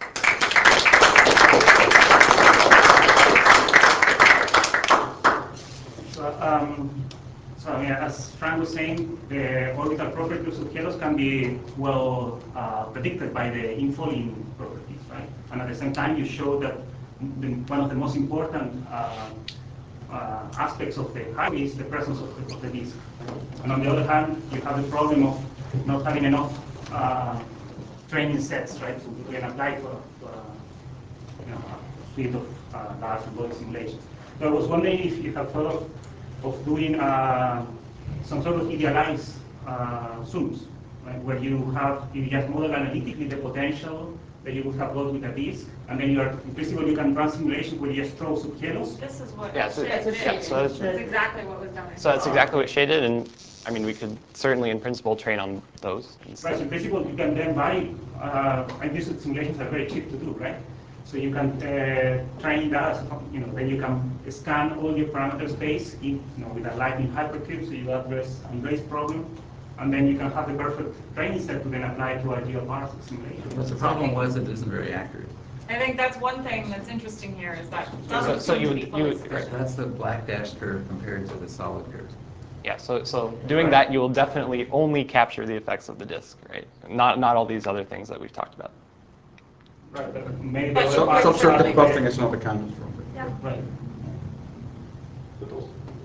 So, um, so I mean, as Frank was saying, the orbital properties of halos can be well uh, predicted by the infalling properties, right? And at the same time, you show that the, one of the most important uh, uh, aspects of the hydro is the presence of the, of the disk. And on the other hand, you have the problem of not having enough uh, training sets, right, to then apply to a, to a you know, a suite of uh, large body simulations. So I was wondering if you have thought of, of doing uh, some sort of idealized uh, zooms, right, where you have, you just model analytically the potential that you would have got with a disk, and then you are, in principle, you can run simulations where you just throw subhalos.
This is what
Yeah, so,
Shay
yeah,
did.
so that's,
That's exactly what was done.
so that's exactly what Shay did, and I mean, we could certainly, in principle, train on those instead.
Right, so in principle, you can then buy, uh, and these simulations are very cheap to do, right? So you can uh, train that, you know, then you can scan all your parameter space in, you know, with a Lightning hypercube, so you address Andre's problem, and then you can have the perfect training set to then apply to a geoparsec simulation.
But the problem was it isn't very accurate.
I think that's one thing that's interesting here is that
So,
doesn't
so
seem
you
to
would,
be
you
fully
would,
sufficient.
That's the black dash curve compared to the solid curve.
yeah, so, so doing that, you will definitely only capture the effects of the disk, right? Not, not all these other things that we've talked about.
Right, but maybe
But
the
so-
other
Some
parts
circuit
are-
buffering is not accounted for.
Yeah.
Right.
But also,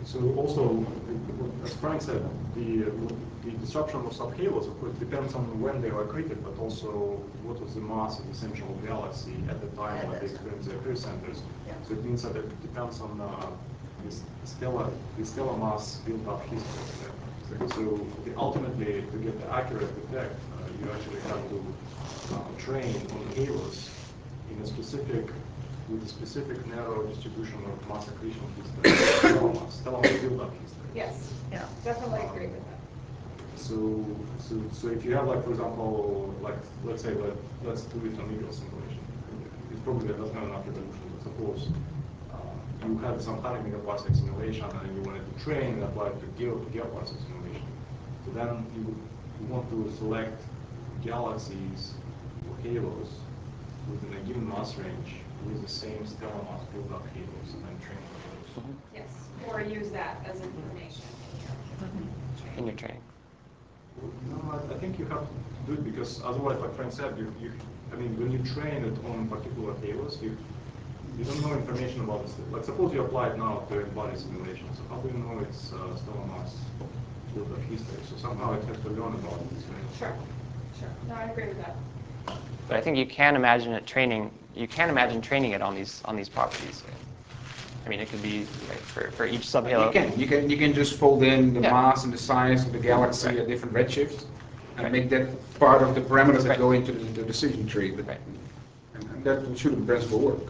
So also, as Frank said, the, the disruption of subhalos, of course, depends on when they were created, but also what was the mass of the central galaxy at the time when they experienced their pericenters. Yeah. So it means that it depends on uh, this stellar, the stellar mass built up history. Yeah. So the, ultimately, to get the accurate effect, uh, you actually have to uh, train on halos in a specific with a specific narrow distribution of mass accretion history, stellar mass, stellar mass build-up history.
Yes, yeah, definitely agree with that.
So, so, so if you have, like, for example, like, let's say that let's do it on Eagle simulation. It probably doesn't have enough resolution, but suppose uh, you had some one hundred megaparsec simulation and you wanted to train and apply it to gigaparsec simulation. So then you would you want to select galaxies or halos within a given mass range with the same stellar mass build up halos and train those.
Mm-hmm. Yes, or use that as information
in your training.
No, I, I think you have to do it because otherwise, like Frank said, you, you, I mean, when you train it on particular halos, you you don't know information about this. Like suppose you apply it now to a body simulation. So how do you know it's uh, stellar mass build up history? So somehow it has to learn about this, right?
Sure, sure. No, I agree with that.
But I think you can imagine it training. You can imagine training it on these on these properties. I mean, it could be right, for for each subhalo.
You can you can you can just fold in the
yeah.
mass and the size of the galaxy
right.
at different redshifts, and
right.
make that part of the parameters that
right.
go into the, the decision tree. But,
right.
and, and that should in principle work.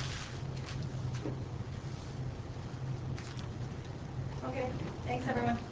Okay. Thanks, everyone.